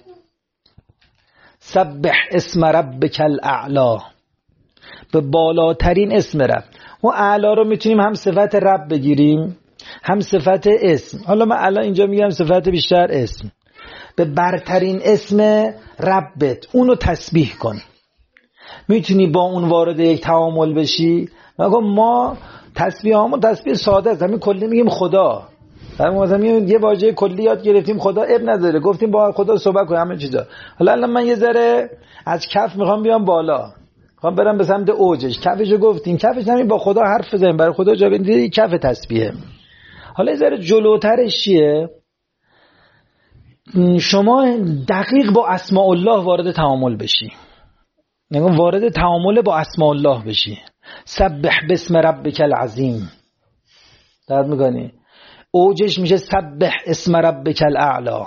سبح اسم ربک الاعلی، به بالاترین اسم رب. و اعلی رو میتونیم هم صفت رب بگیریم هم صفت اسم. حالا من الان اینجا میگم صفت بیشتر اسم. به برترین اسم ربت اونو تسبیح کن. میتونی با اون وارد یک تعامل بشی. ما تسبیحامون تسبیح ساده است، همین کلی میگیم خدا. مثلا یه واژه کلی یاد گرفتیم خدا، اب نداره، گفتیم با خدا صحبت کنیم همه چیزا. حالا الان من یه ذره از کف میخوام بیام بالا، میخوام برم به سمت اوجش. کفشو گفتیم، کفش همین با خدا حرف بزنیم، برای خدا جا بندازیم، کف تسبیحه. حالا یه ذره جلوترش چیه؟ شما دقیق با اسماء الله وارد تعامل بشی. نگم وارد تعامل با اسماء الله بشی. سبح باسم ربک العظیم. درد میکنی؟ اوجش میشه سبح اسم ربک الاعلی.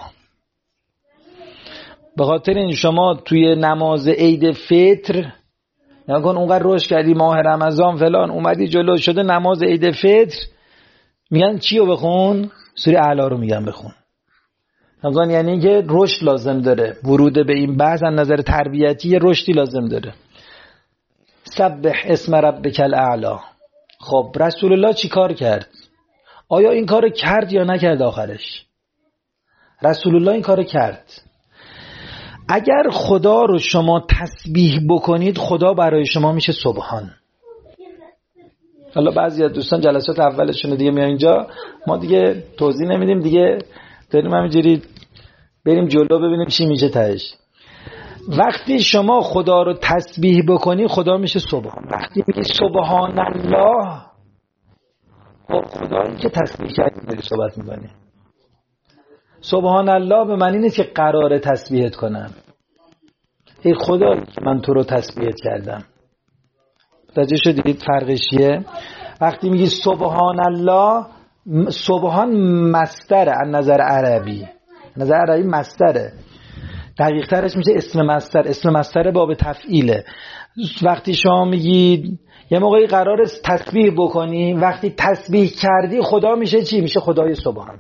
به خاطر این شما توی نماز عید فطر نگن اونقدر روش کردی ماه رمضان فلان، اومدی جلو شده نماز عید فطر، میگن چیو بخون؟ سوره اعلی رو میگن بخون. نگن یعنی که رشد لازم داره، ورود به این بحث از نظر تربیتی رشدی لازم داره. سبح اسم ربک الاعلی. خب رسول الله چی کار کرد؟ آیا این کار کرد یا نکرد؟ آخرش رسول الله این کار کرد. اگر خدا رو شما تسبیح بکنید خدا برای شما میشه سبحان. حالا بعضی از دوستان جلسات اولشون دیگه میان اینجا، ما دیگه توضیح نمیدیم دیگه، داریم همینجوری بریم جلو ببینیم چی میشه تهش. وقتی شما خدا رو تسبیح بکنی خدا میشه سبحان. وقتی میگی سبحان الله، خب خدایی که تسبیح کردی داری صحبت میکنی. سبحان الله به معنی نیست که قراره تسبیحت کنم. ای خدا من تو رو تسبیحت کردم. متوجه شدید فرقش چیه؟ وقتی میگی سبحان الله، سبحان مصدره از نظر عربی، نظر عربی مصدره، دقیق ترش میشه اسم مصدر. اسم مصدر باب تفعیله. وقتی شما میگید یه موقعی قراره تسبیح بکنی، وقتی تسبیح کردی خدا میشه چی؟ میشه خدای سبحان.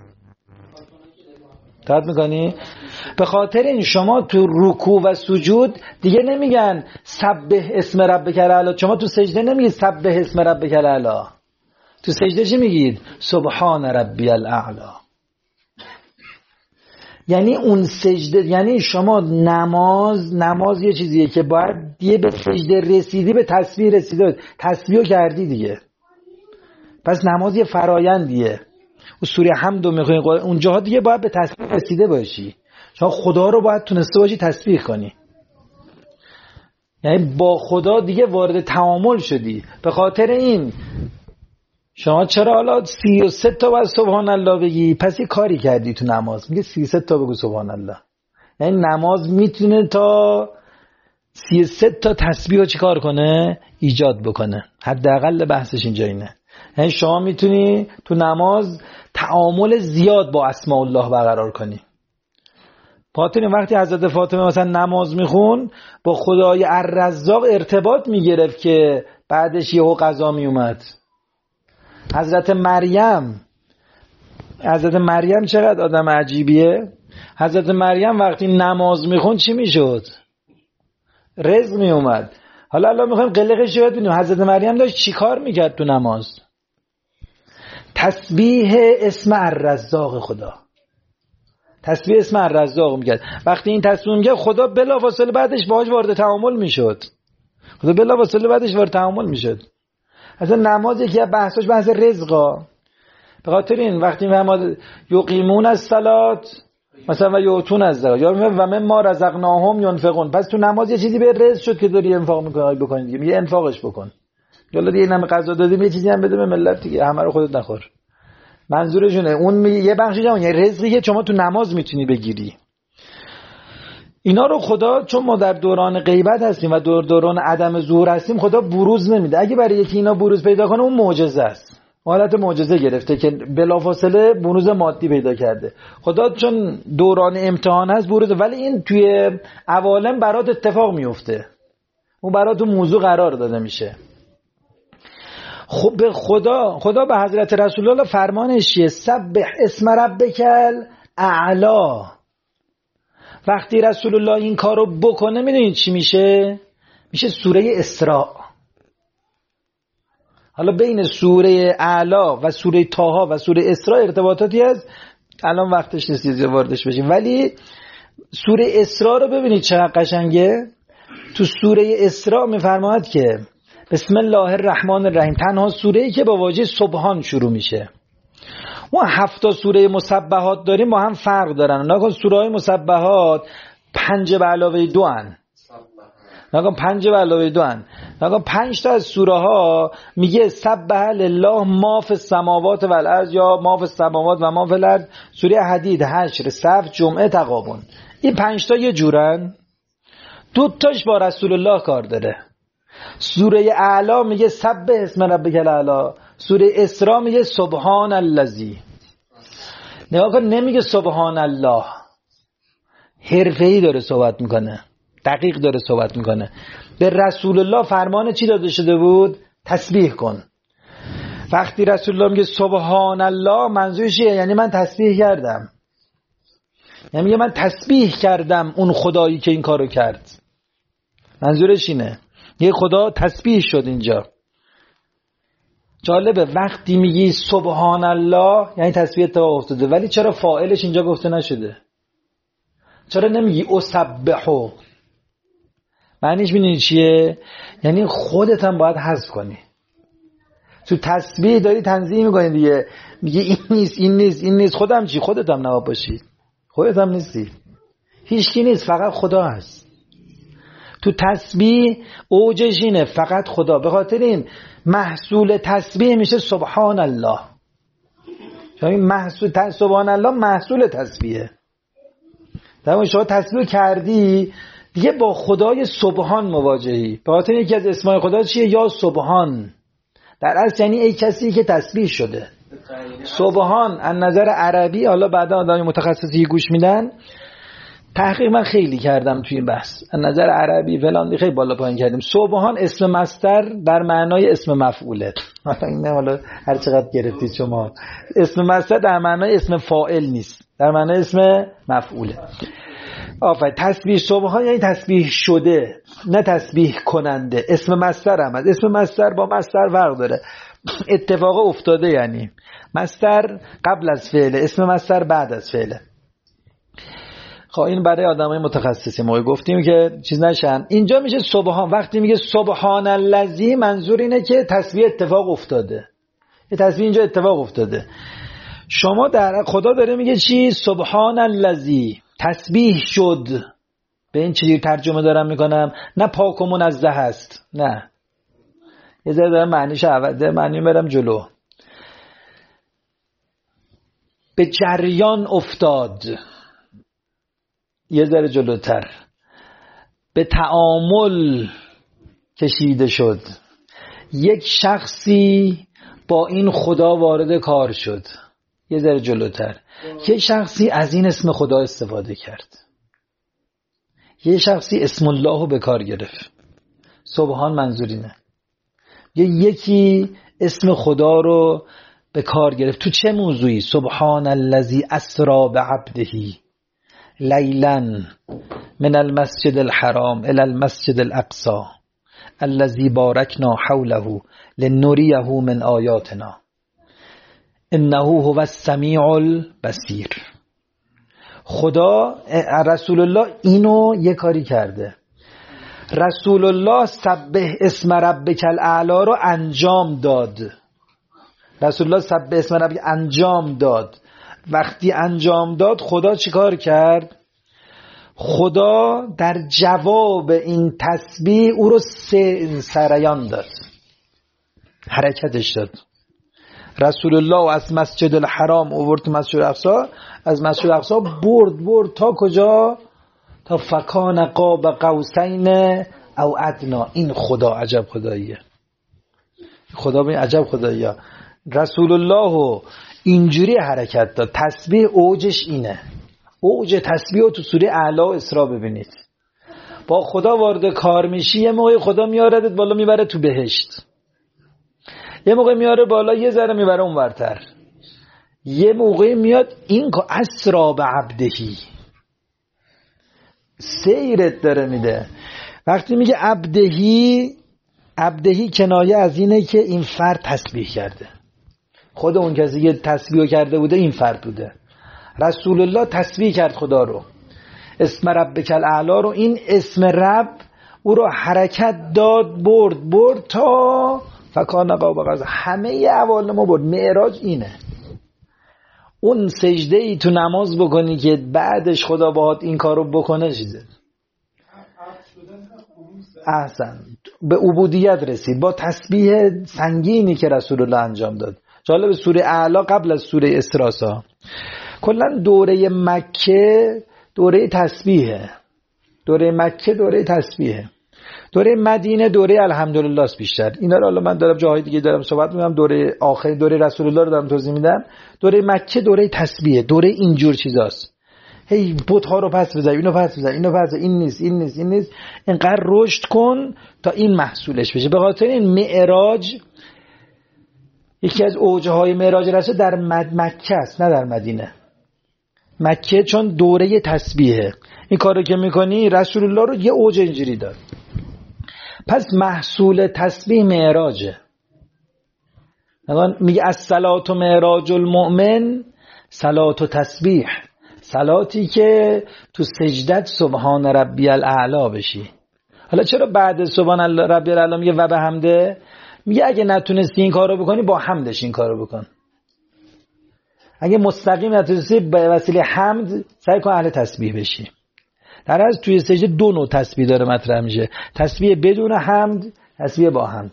دقت میکنی؟ به خاطر این شما تو رکوع و سجود دیگه نمیگن سبح اسم ربک الاعلی. شما تو سجده نمیگید سبح اسم ربک الاعلی. تو سجده چی میگید؟ سبحان ربی الاعلی. یعنی اون سجده، یعنی شما نماز یه چیزیه که باید دیگه به سجده رسیدی، به تسبیح رسیده، تسبیح کردی دیگه. پس نماز یه فرایندیه. و سوره حمد رو میخونی اونجاها دیگه باید به تسبیح رسیده باشی. شما خدا رو باید تونسته باشی تسبیح کنی. یعنی با خدا دیگه وارد تعامل شدی. به خاطر این شما چرا حالا 33 تا باید سبحان الله بگی؟ پس یه کاری کردی تو نماز، میگه 33 تا بگو سبحان الله. یعنی نماز میتونه تا 33 تا تسبیح رو چیکار کنه؟ ایجاد بکنه. حداقل بحثش اینجا اینه. یعنی شما میتونی تو نماز تعامل زیاد با اسماء الله برقرار کنی. خاطر وقتی حضرت فاطمه مثلا نماز میخون با خدای الرزاق ارتباط میگرفت که بعدش یهو قضا میومد. حضرت مریم چقدر آدم عجیبیه. حضرت مریم وقتی نماز میخون چی میشد؟ رزق می اومد. حالا الان میخوایم قلقش رو ببینیم. حضرت مریم داشت چی کار میکرد تو نماز؟ تسبیح اسم الرزاق خدا، تسبیح اسم الرزاق میکرد. وقتی این تسبیح میکرد خدا بلافاصله بعدش باهاش وارد تعامل میشد. خدا بلافاصله بعدش وارد تعامل میشد. اصلا نماز یکی از بحثاش بحث رزقا. به خاطر این وقتی ما یقیمون الصلاة مثلا و یؤتون الزکات یا و مما رزقناهم ينفقون، پس تو نماز یه چیزی به رزق شد که داری انفاق میکنی بکنی دیگه، میگه انفاقش بکن. یالا دیگه اینم غذا دادیم یه چیزی هم بده به ملت دیگه، همه رو خودت نخور. منظورشونه اون یه بخشی اون یه رزقی که شما تو نماز میتونی بگیری. اینا رو خدا چون ما در دوران غیبت هستیم و دوران عدم ظهور هستیم خدا بروز نمیده. اگه برای یکی اینا بروز پیدا کنه اون معجزه است، حالت معجزه گرفته که بلافاصله بروز مادی پیدا کرده. خدا چون دوران امتحان هست بروز، ولی این توی عوالم برات اتفاق میفته، اون برات موضوع قرار داده میشه. خب به خدا به حضرت رسول الله فرمانش چیه؟ سبح اسم ربک الاعلی. وقتی رسول الله این کارو بکنه میدونید چی میشه؟ میشه سوره اسراء. حالا بین سوره اعلا و سوره طه و سوره اسراء ارتباطاتی هست، الان وقتش نیست واردش بشیم، ولی سوره اسراء رو ببینید چقدر قشنگه. تو سوره اسراء میفرماید که بسم الله الرحمن الرحیم، تنها سوره‌ای که با واژه سبحان شروع میشه. ما 7 سوره مسبحات داریم با هم فرق دارن. نگاه سوره‌های مسبحات 5 به علاوه 2 ان. نگاه 5 به علاوه 2 ان. نگاه 5 تا از سوره ها میگه سبح لله ما فی السماوات و الارض یا ما فی السماوات و ما فی الارض. سوره حدید، حشر، صف، جمعه، تغابن. این 5 تا یه جورن. 2 تاش با رسول الله کار داره. سوره اعلا میگه سبح اسم ربک الاعلی، سوره اسراء میگه سبحان الذی. نگاه کن نمیگه سبحان الله، حرفه‌ای داره صحبت میکنه، دقیق داره صحبت میکنه. به رسول الله فرمان چی داده شده بود؟ تسبیح کن. وقتی رسول الله میگه سبحان الله منظورش چیه؟ یعنی من تسبیح کردم، یعنی میگه من تسبیح کردم اون خدایی که این کارو کرد. منظورش اینه، یه خدا تسبیح شد اینجا. جالبه وقتی میگی سبحان الله یعنی تسبیح اتفاق افتاده، ولی چرا فاعلش اینجا گفته نشده؟ چرا نمیگی اسبحو؟ معنیش میدونی چیه؟ یعنی خودت هم باید حذف کنی. تو تسبیح داری تنزیه میکنی دیگه، میگی این نیست این نیست این نیست. خودم چی؟ خودت هم نباید باشی، خودت هم نیستی، هیچکی نیست، فقط خدا هست. تو تسبیح اوجش اینه، فقط خدا. به خاطر این محصول تسبیح میشه سبحان الله. محصول سبحان الله محصول تسبیحه. در شما تسبیح کردی دیگه با خدای سبحان مواجهی. به خاطر یکی از اسمای خدا چیه؟ یا سبحان. در اصل یعنی ای کسی که تسبیح شده. سبحان از نظر عربی، حالا بعدا آدمی متخصصی گوش میدن، تحقیق من خیلی کردم توی این بحث، از نظر عربی فلان خیلی بالا پایین کردیم. سبحان اسم مصدر در معنای اسم مفعوله. حالا هر چقدر گرفتید شما، اسم مصدر در معنای اسم فاعل نیست، در معنای اسم مفعوله. آفرین. تسبیح سبحان یعنی تسبیح شده، نه تسبیح کننده. اسم مصدر هم هست. اسم مصدر با مصدر فرق داره. اتفاق افتاده یعنی مصدر قبل از فعله، اسم مصدر بعد از فعله. خب این برای آدمای متخصصی ما گفتیم که چیز نشن. اینجا میشه سبحان. وقتی میگه سبحان الذی منظور اینه که تسبیح اتفاق افتاده، یه تسبیح اینجا اتفاق افتاده. شما در خدا داره میگه چی؟ سبحان الذی، تسبیح شد. به این چیزی ترجمه دارم میکنم، نه پاک و منزه هست، نه، یه ذره دارم معنیش عوض، معنی برم جلو. به جریان افتاد، یه ذره جلوتر به تعامل کشیده شد. یک شخصی با این خدا وارد کار شد، یه ذره جلوتر. یک شخصی از این اسم خدا استفاده کرد، یه شخصی اسم الله رو به کار گرفت. سبحان منظورینه، یکی اسم خدا رو به کار گرفت. تو چه موضوعی؟ سبحان الذی اسری بعبده لیلا من المسجد الحرام الى المسجد الاقصى الذي باركنا حوله لنريه من آیاتنا انه هو السمیع البصیر. خدا رسول الله اینو یه کاری کرده. رسول الله سبح اسم ربک الاعلی رو انجام داد. رسول الله سبح اسم ربک انجام داد. وقتی انجام داد خدا چیکار کرد؟ خدا در جواب این تسبیح او رو سریان داد، حرکتش داد. رسول الله از مسجد الحرام آورد مسجد الاقصی، از مسجد الاقصی برد تا کجا؟ تا فکان قاب قوسین او ادنا. این خدا عجب خداییه. خدا به عجب خداییه. رسول الله اینجوری حرکت داد. تسبیح اوجش اینه. اوج تسبیح رو تو سوره اعلی و اسراء ببینید. با خدا وارد کار میشی، یه موقع خدا میاردت بالا میبره تو بهشت، یه موقع میاره بالا یه ذره میبره اونورتر، یه موقع میاد این که اسرا به عبدهی، سیرت داره میده. وقتی میگه عبدهی کنایه از اینه که این فرد تسبیح کرده. خود اون کسی که تسبیح کرده بوده این فرد بوده. رسول الله تسبیح کرد خدا رو، اسم ربک الاعلی رو، این اسم رب او رو حرکت داد، برد تا فکان قاب قوسین. همه احوال ما برد. معراج اینه. اون سجده ای تو نماز بکنی که بعدش خدا باهات این کارو بکنه چیزه. احسن، به عبودیت رسید با تسبیح سنگینی که رسول الله انجام داد. جالب سوره اعلی قبل از سوره اسراء. کلا دوره مکه دوره تسبیحه. دوره مکه دوره تسبیحه. دوره مدینه دوره الحمدلله است بیشتر. اینا رو حالا من دارم جاهای دیگه دارم صحبت می‌کنم. دوره آخر دوره رسول الله رو دارم توضیح میدم. دوره مکه دوره تسبیحه. دوره اینجور چیزاست. هی بت‌ها رو پس بزن، اینو پس بزن، اینو پس، این نیست. اینقدر رشد کن تا این محصولش بشه. به خاطر این معراج یکی از اوجهای معراج رسول در مکه است، نه در مدینه. مکه چون دوره تسبیحه. این کارو که میکنی رسول الله رو یه اوج اینجوری داد. پس محصول تسبیح معراجه. میگه الصلاة معراج المؤمن، صلات و تسبیح، صلاتی که تو سجدت سبحان ربی الاعلی بشی. حالا چرا بعد سبحان ربی الاعلی میگه و به حمده؟ میگه اگه نتونستی این کارو بکنی با حمدش این کارو بکن. اگه مستقیم نتونستی به وسیله حمد سعی کن اهل تسبیح بشی. در از توی سجده دو نوع تسبیح داره مطرح میشه، تسبیح بدون حمد، تسبیح با حمد.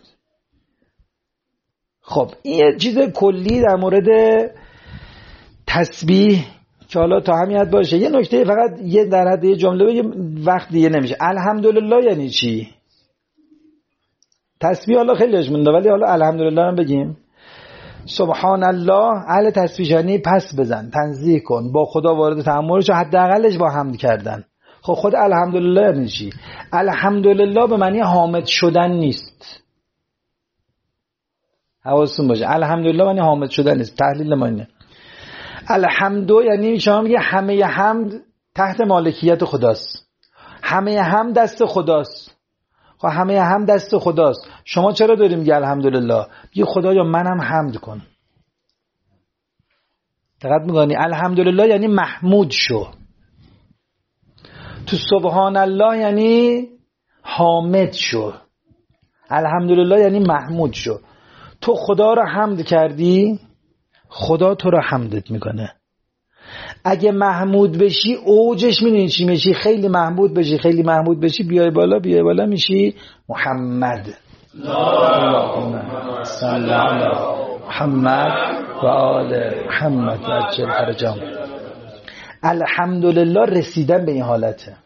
خب این یه چیز کلی در مورد تسبیح که حالا تا همین حد باشه. یه نکته فقط یه در حد یه جمله بگم، وقت دیگه نمیشه. الحمدلله یعنی چی؟ تسبیح حالا خیلیش مونده ولی حالا الحمدلله هم بگیم. سبحان الله اهل تسبیح یعنی پس بزن، تنزیه کن، با خدا وارد تعامل شو، حداقلش با حمد کردن. خب خود الحمدلله یعنی چی؟ الحمدلله به معنی حامد شدن نیست. حواستون باشه، الحمدلله معنی حامد شدن نیست. تحلیل ما اینه. الحمد یعنی شما میگه همه حمد تحت مالکیت خداست، همه حمد دست خداست. خب همه حمد دست خداست. شما چرا داریم میگه الحمدلله؟ میگه خدایا منم حمد کن. دقت میکنی؟ الحمدلله یعنی محمود شو. تو سبحان الله یعنی حامد شو. الحمدلله یعنی محمود شو. تو خدا رو حمد کردی، خدا تو رو حمدت میکنه. اگه محمود بشی اوجش میدونی چی میشی؟ خیلی محمود بشی بیای بالا میشی محمد. اللهم صل علی محمد و آل محمد و عجل فرجهم. الحمدلله رسیدن به این حالته.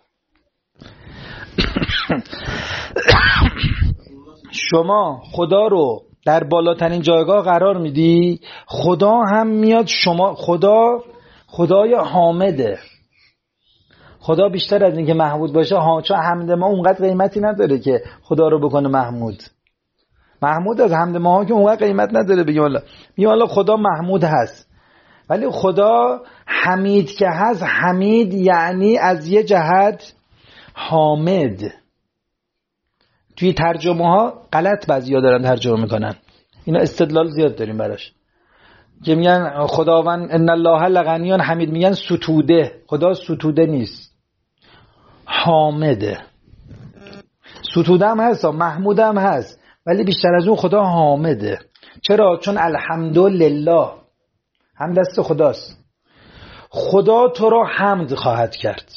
شما خدا رو در بالاترین جایگاه قرار میدی، خدا هم میاد شما. خدای حامده. خدا بیشتر از این که محمود باشه، چون حمد ما اونقدر قیمتی نداره که خدا رو بکنه محمود. محمود از حمد ما که اونقدر قیمت نداره. بگیم حالا خدا محمود هست، ولی خدا حمید که هست، حمید یعنی از یه جهت حامد. توی ترجمه ها غلط بعضیا دارن ترجمه میکنن، اینا استدلال زیاد داریم براش که میگن خداوند ان الله لغنی حمید، میگن ستوده. خدا ستوده نیست، حامده. ستوده هم هست، محمود هم هست، ولی بیشتر از اون خدا حامده. چرا؟ چون الحمدلله، هم دست خداست. خدا تو را حمد خواهد کرد.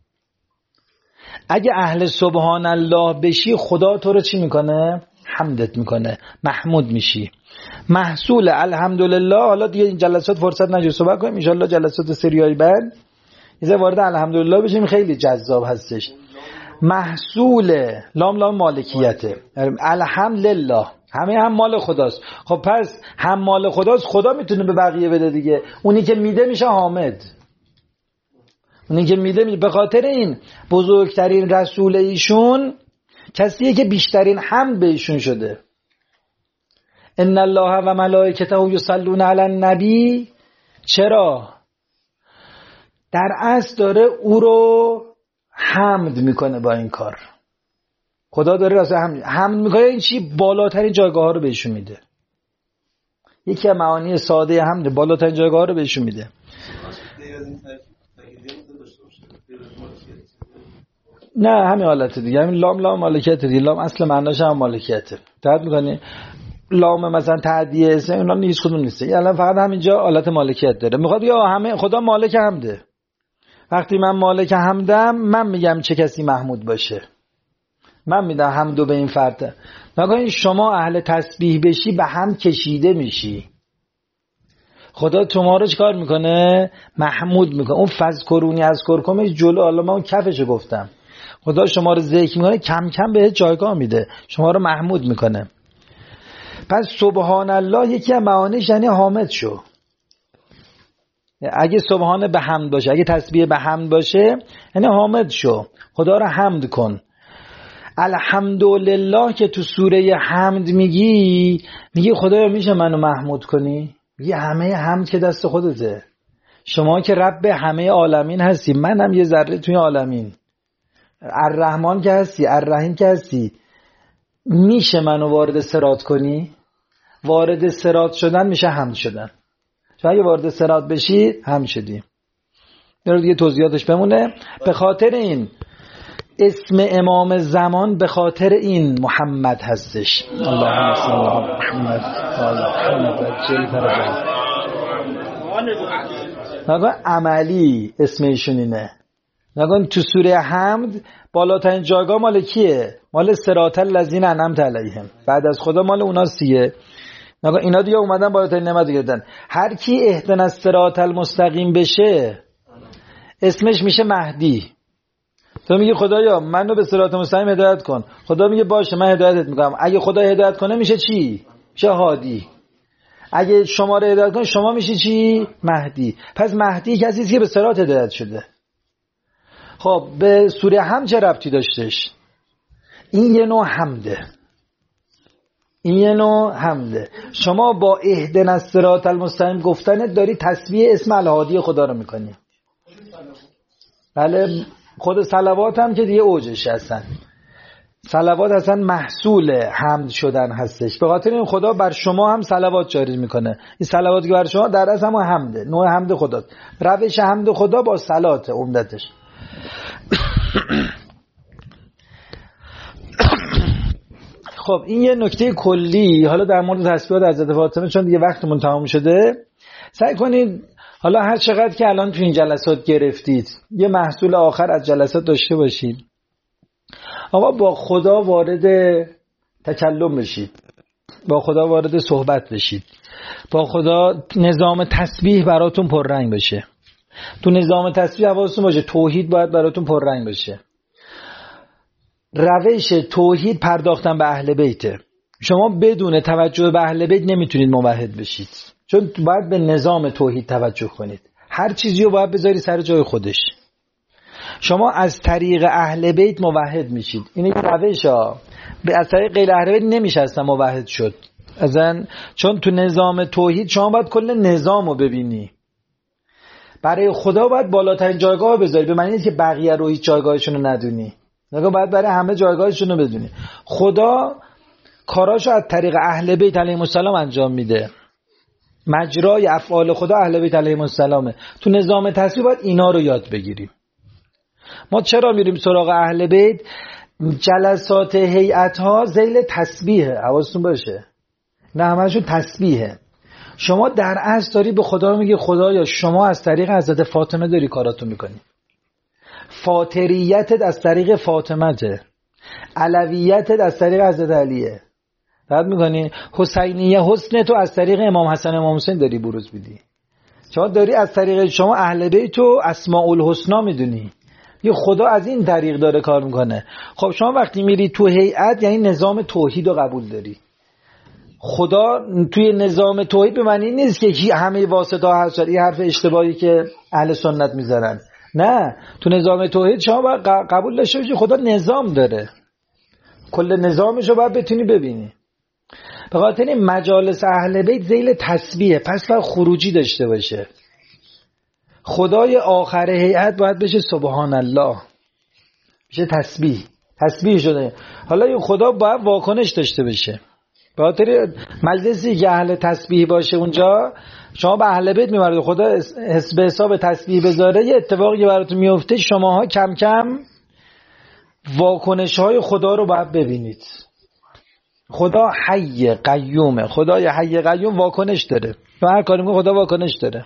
اگه اهل سبحان الله بشی، خدا تو رو چی میکنه؟ حمدت میکنه، محمود میشی. محصول الحمدلله. حالا دیگه این جلسات فرصت نجور صحبت کنیم، ان شاء الله جلسات سریای بعد یه وارد الحمدلله بشیم، خیلی جذاب هستش. محصول لام مالکیته، الحمدلله، همه هم مال خداست. خب پس هم مال خداست، خدا میتونه به بقیه بده دیگه. اونی که میده میشه حامد، اونی که میده. به خاطر این بزرگترین رسول ایشون کسیه که بیشترین حمد به ایشون شده. ان الله و ملائکته یصلون علی النبی. چرا؟ در اصل داره او رو حمد میکنه با این کار. خدا داره راست حمد میکنه. این چی؟ بالاترین جایگاه ها رو بهشون میده. یکی از معانی ساده حمد بالاترین جایگاه ها رو بهشون میده. نه همین حالت دیگه، همین لام مالکیت دیگه. لام اصل معناش هم مالکیته. دقت میکنی؟ لام مثلا تعدیه اسم اونا هیچ کدوم نیست. الان فقط همینجا حالت مالکیت داره. میخواد یا همه خدا مالک حمده. وقتی من مالک حمدم، من میگم چه کسی محمود باشه، من میدم حمدو به این فرد. نگاه شما اهل تسبیح بشی، به هم کشیده میشی. خدا شما رو چیکار میکنه؟ محمود میکنه. اون فذکرونی اذکرکم جلو، حالا من اون کفشو گفتم. خدا شما رو ذکر میکنه، کم کم بهت جایگاه میده، شما رو محمود میکنه. پس سبحان الله یکی از معانیش یعنی حامد شو. اگه سبحان به حمد باشه، اگه تسبیح به حمد باشه، یعنی حامد شو، خدا رو حمد کن. الحمدلله که تو سوره حمد میگی خدایا میشه منو محمود کنی؟ میگی همه حمد که دست خودته، شما که رب همه عالمین هستی، منم یه ذره توی عالمین. الرحمن که هستی، الرحیم که هستی، میشه منو وارد صراط کنی؟ وارد صراط شدن میشه حمد شدن. چون اگه وارد صراط بشی حمد شدی. در دیگه توضیحاتش بمونه. به خاطر این اسم امام زمان به خاطر این محمد هستش. اللهم صل علی محمد و آل محمد. نگاه عملی اسم ایشون اینه. نگاه تو سوره حمد بالاترین جایگاه مال کیه؟ مال صراط الذین انعمت علیهم. بعد از خدا مال اوناست دیگه. نگاه اینا دیگه اومدن بالاترین نعمت گرفتن. هر کی اهدنا الصراط المستقیم بشه اسمش میشه مهدی. تو میگی خدایا منو به صراط مستقیم هدایت کن، خدا میگه باشه من هدایتت میکنم. اگه خدا هدایت کنه میشه چی؟ میشه هادی. اگه شما رو هدایت کنه شما میشه چی؟ مهدی. پس مهدی کسی است که به صراط هدایت شده. خب به سوره حمد چه ربطی داشتش؟ این یه نوع حمده، این یه نوع حمده. شما با اهدنا الصراط المستقیم گفتنت داری تسبیح اسم الهادی خدا رو میکنی. بله خود صلوات هم که دیگه اوجش هستن. صلوات اصلا محصول حمد شدن هستش. به خاطر این خدا بر شما هم صلوات جاری میکنه. این صلواتی که بر شما در اصل هم حمده، نوع حمد خداست. روش حمد خدا با صلات عمدتش. خب این یه نکته کلی. حالا در مورد تسبیحات حضرت فاطمه چون دیگه وقتمون تمام شده، سعی کنید حالا هر چقدر که الان تو این جلسات گرفتید یه محصول آخر از جلسات داشته باشید. آقا با خدا وارد تکلم بشید، با خدا وارد صحبت بشید، با خدا نظام تسبیح براتون پررنگ بشه. تو نظام تسبیح حواستون باشه توحید باید براتون پررنگ بشه. روش توحید پرداختن به اهل بیته. شما بدون توجه به اهل بیت نمیتونید موحد بشید، چون باید به نظام توحید توجه کنید. هر چیزی رو باید بذاری سر جای خودش. شما از طریق اهل بیت موحد میشید. این روش ها. از طریق غیر اهل بیت نمیشه اصلا موحد شد. چون تو نظام توحید شما باید کل نظام رو ببینی. برای خدا باید بالاترین جایگاه رو بذاری. به معنی نیست که بقیه رو هیچ جایگاهشون رو ندونی. نگاه باید برای همه جایگاهشون رو بدونی. خدا کاراشو از طریق اهل بیت علیهم السلام انجام میده. مجرای افعال خدا اهل بیت علیهم السلامه. تو نظام تسبیح باید اینا رو یاد بگیریم. ما چرا میریم سراغ اهل بیت؟ جلسات هیئت ها ذیل تسبیحه، حواستون باشه، نه همشون تسبیحه. شما در اصل داری به خدا میگی خدایا شما از طریق حضرت فاطمه داری کاراتو میکنی، فاطریتت از طریق فاطمته، علویتت از طریق حضرت علیه، بعد میکنی حسینیه حسن تو از طریق امام حسن امام حسین داری بروز میدی. شما داری از طریق شما اهل بیت و اسماء الحسنا میدونی، یه خدا از این طریق داره کار میکنه. خب شما وقتی میری تو هیئت یعنی نظام توحید رو قبول داری. خدا توی نظام توحید به معنی نیست که همه واسطه ها هست. این حرف اشتباهی که اهل سنت میزنن. نه، تو نظام توحید شما باید قبول داشته باشی خدا نظام داره، کل نظامش رو باید بتونی ببینی. به خاطر این مجالس اهل بیت ذیل تسبیحه، پس باید خروجی داشته باشه. خدای آخر هیئت باید بشه سبحان الله، بشه تسبیح شده. حالا این خدا باید واکنش داشته باشه. به خاطر مجلسی که اهل تسبیح باشه اونجا شما به اهل بیت میبرید، خدا به حساب تسبیح بذاره، یه اتفاقی براتون میفته، شماها کم کم واکنش های خدا رو باید ببینید. خدا حی قیومه، خدای حی قیوم واکنش داره، تو هر کاری میکنه خدا واکنش داره.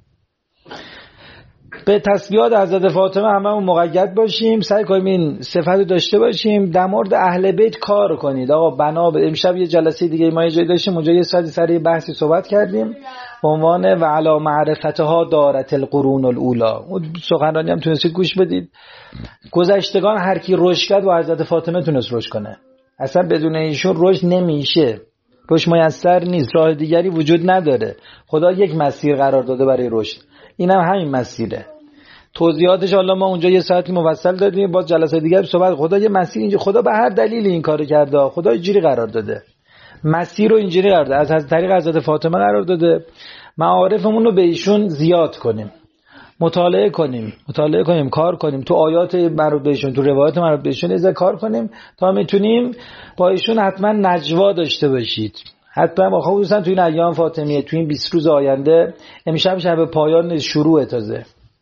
به تسبیحات حضرت فاطمه هممون مقید باشیم، سعی کنیم این صفت رو داشته باشیم. در مورد اهل بیت کار کنید. آقا بنا به امشب یه جلسه دیگه ما یه جایی داشتیم اونجا یه ساعتی سر بحثی صحبت کردیم به عنوان و علی معرفتها دارت القرون الاولی. اون سخنرانی هم تونستید گوش بدید. گذشتگان هر کی رشد کرد با حضرت فاطمه تونست رشد کنه، اصلا بدون ایشون رشد نمیشه، رشد میسر نیست، راه دیگری وجود نداره. خدا یک مسیر قرار داده برای رشد، اینم همین مسیره. توضیحاتش حالا ما اونجا یه ساعتی مفصل دادیم، باز جلسه دیگه صحبت. خدا یه مسیر اینجا، خدا به هر دلیلی این کارو کرده، خدا اینجوری قرار داده، مسیر رو اینجوری قرار داده، از طریق حضرت فاطمه قرار داده. معارفمون رو به ایشون زیاد کنیم، مطالعه کنیم، کار کنیم، تو آیات مربوط به ایشون، تو روایات مربوط به ایشون از کار کنیم تا میتونیم با ایشون حتما نجوا داشته باشید. حتما خصوصا تو این ایام فاطمیه، تو این 20 روز آینده، امشب شب پایان شروع تازه،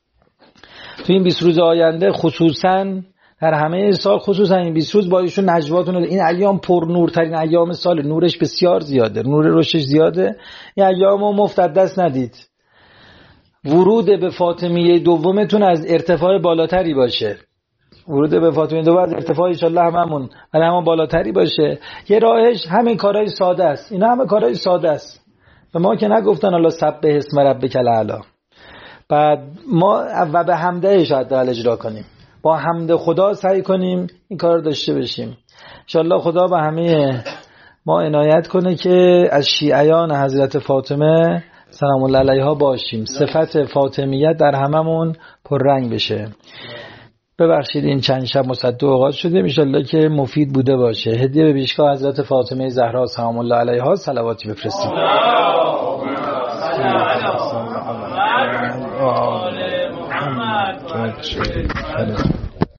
تو این 20 روز آینده خصوصا در همه سال، خصوصا این 20 روز با ایشون نجواتون. این ایام پر نورترین ایام سال، نورش بسیار زیاده، نور رشدش زیاده. این ایامو مفت دست ندید. ورود به فاطمیه دومتون از ارتفاع بالاتری باشه، ورود به فاطمیه دوم از ارتفاع ان شاءالله هممون بالاتری باشه. یه راهش همین کارهای ساده است، اینا همه کارهای ساده است. به ما که نگفتن الله سبح اسم ربک الاعلی، بعد ما و به حمده شاید اجرا کنیم، با حمد خدا سعی کنیم این کار داشته باشیم. ان شاءالله خدا به همه ما عنایت کنه که از شیعیان حضرت فاطمه سلام الله علیها باشیم، صفت فاطمیت در هممون پررنگ بشه. ببخشید این چند شب مصدق اوقات شده، ان شاءالله که مفید بوده باشه. هدیه به پیشگاه حضرت فاطمه زهرا سلام الله علیها صلواتی بفرستیم. محمد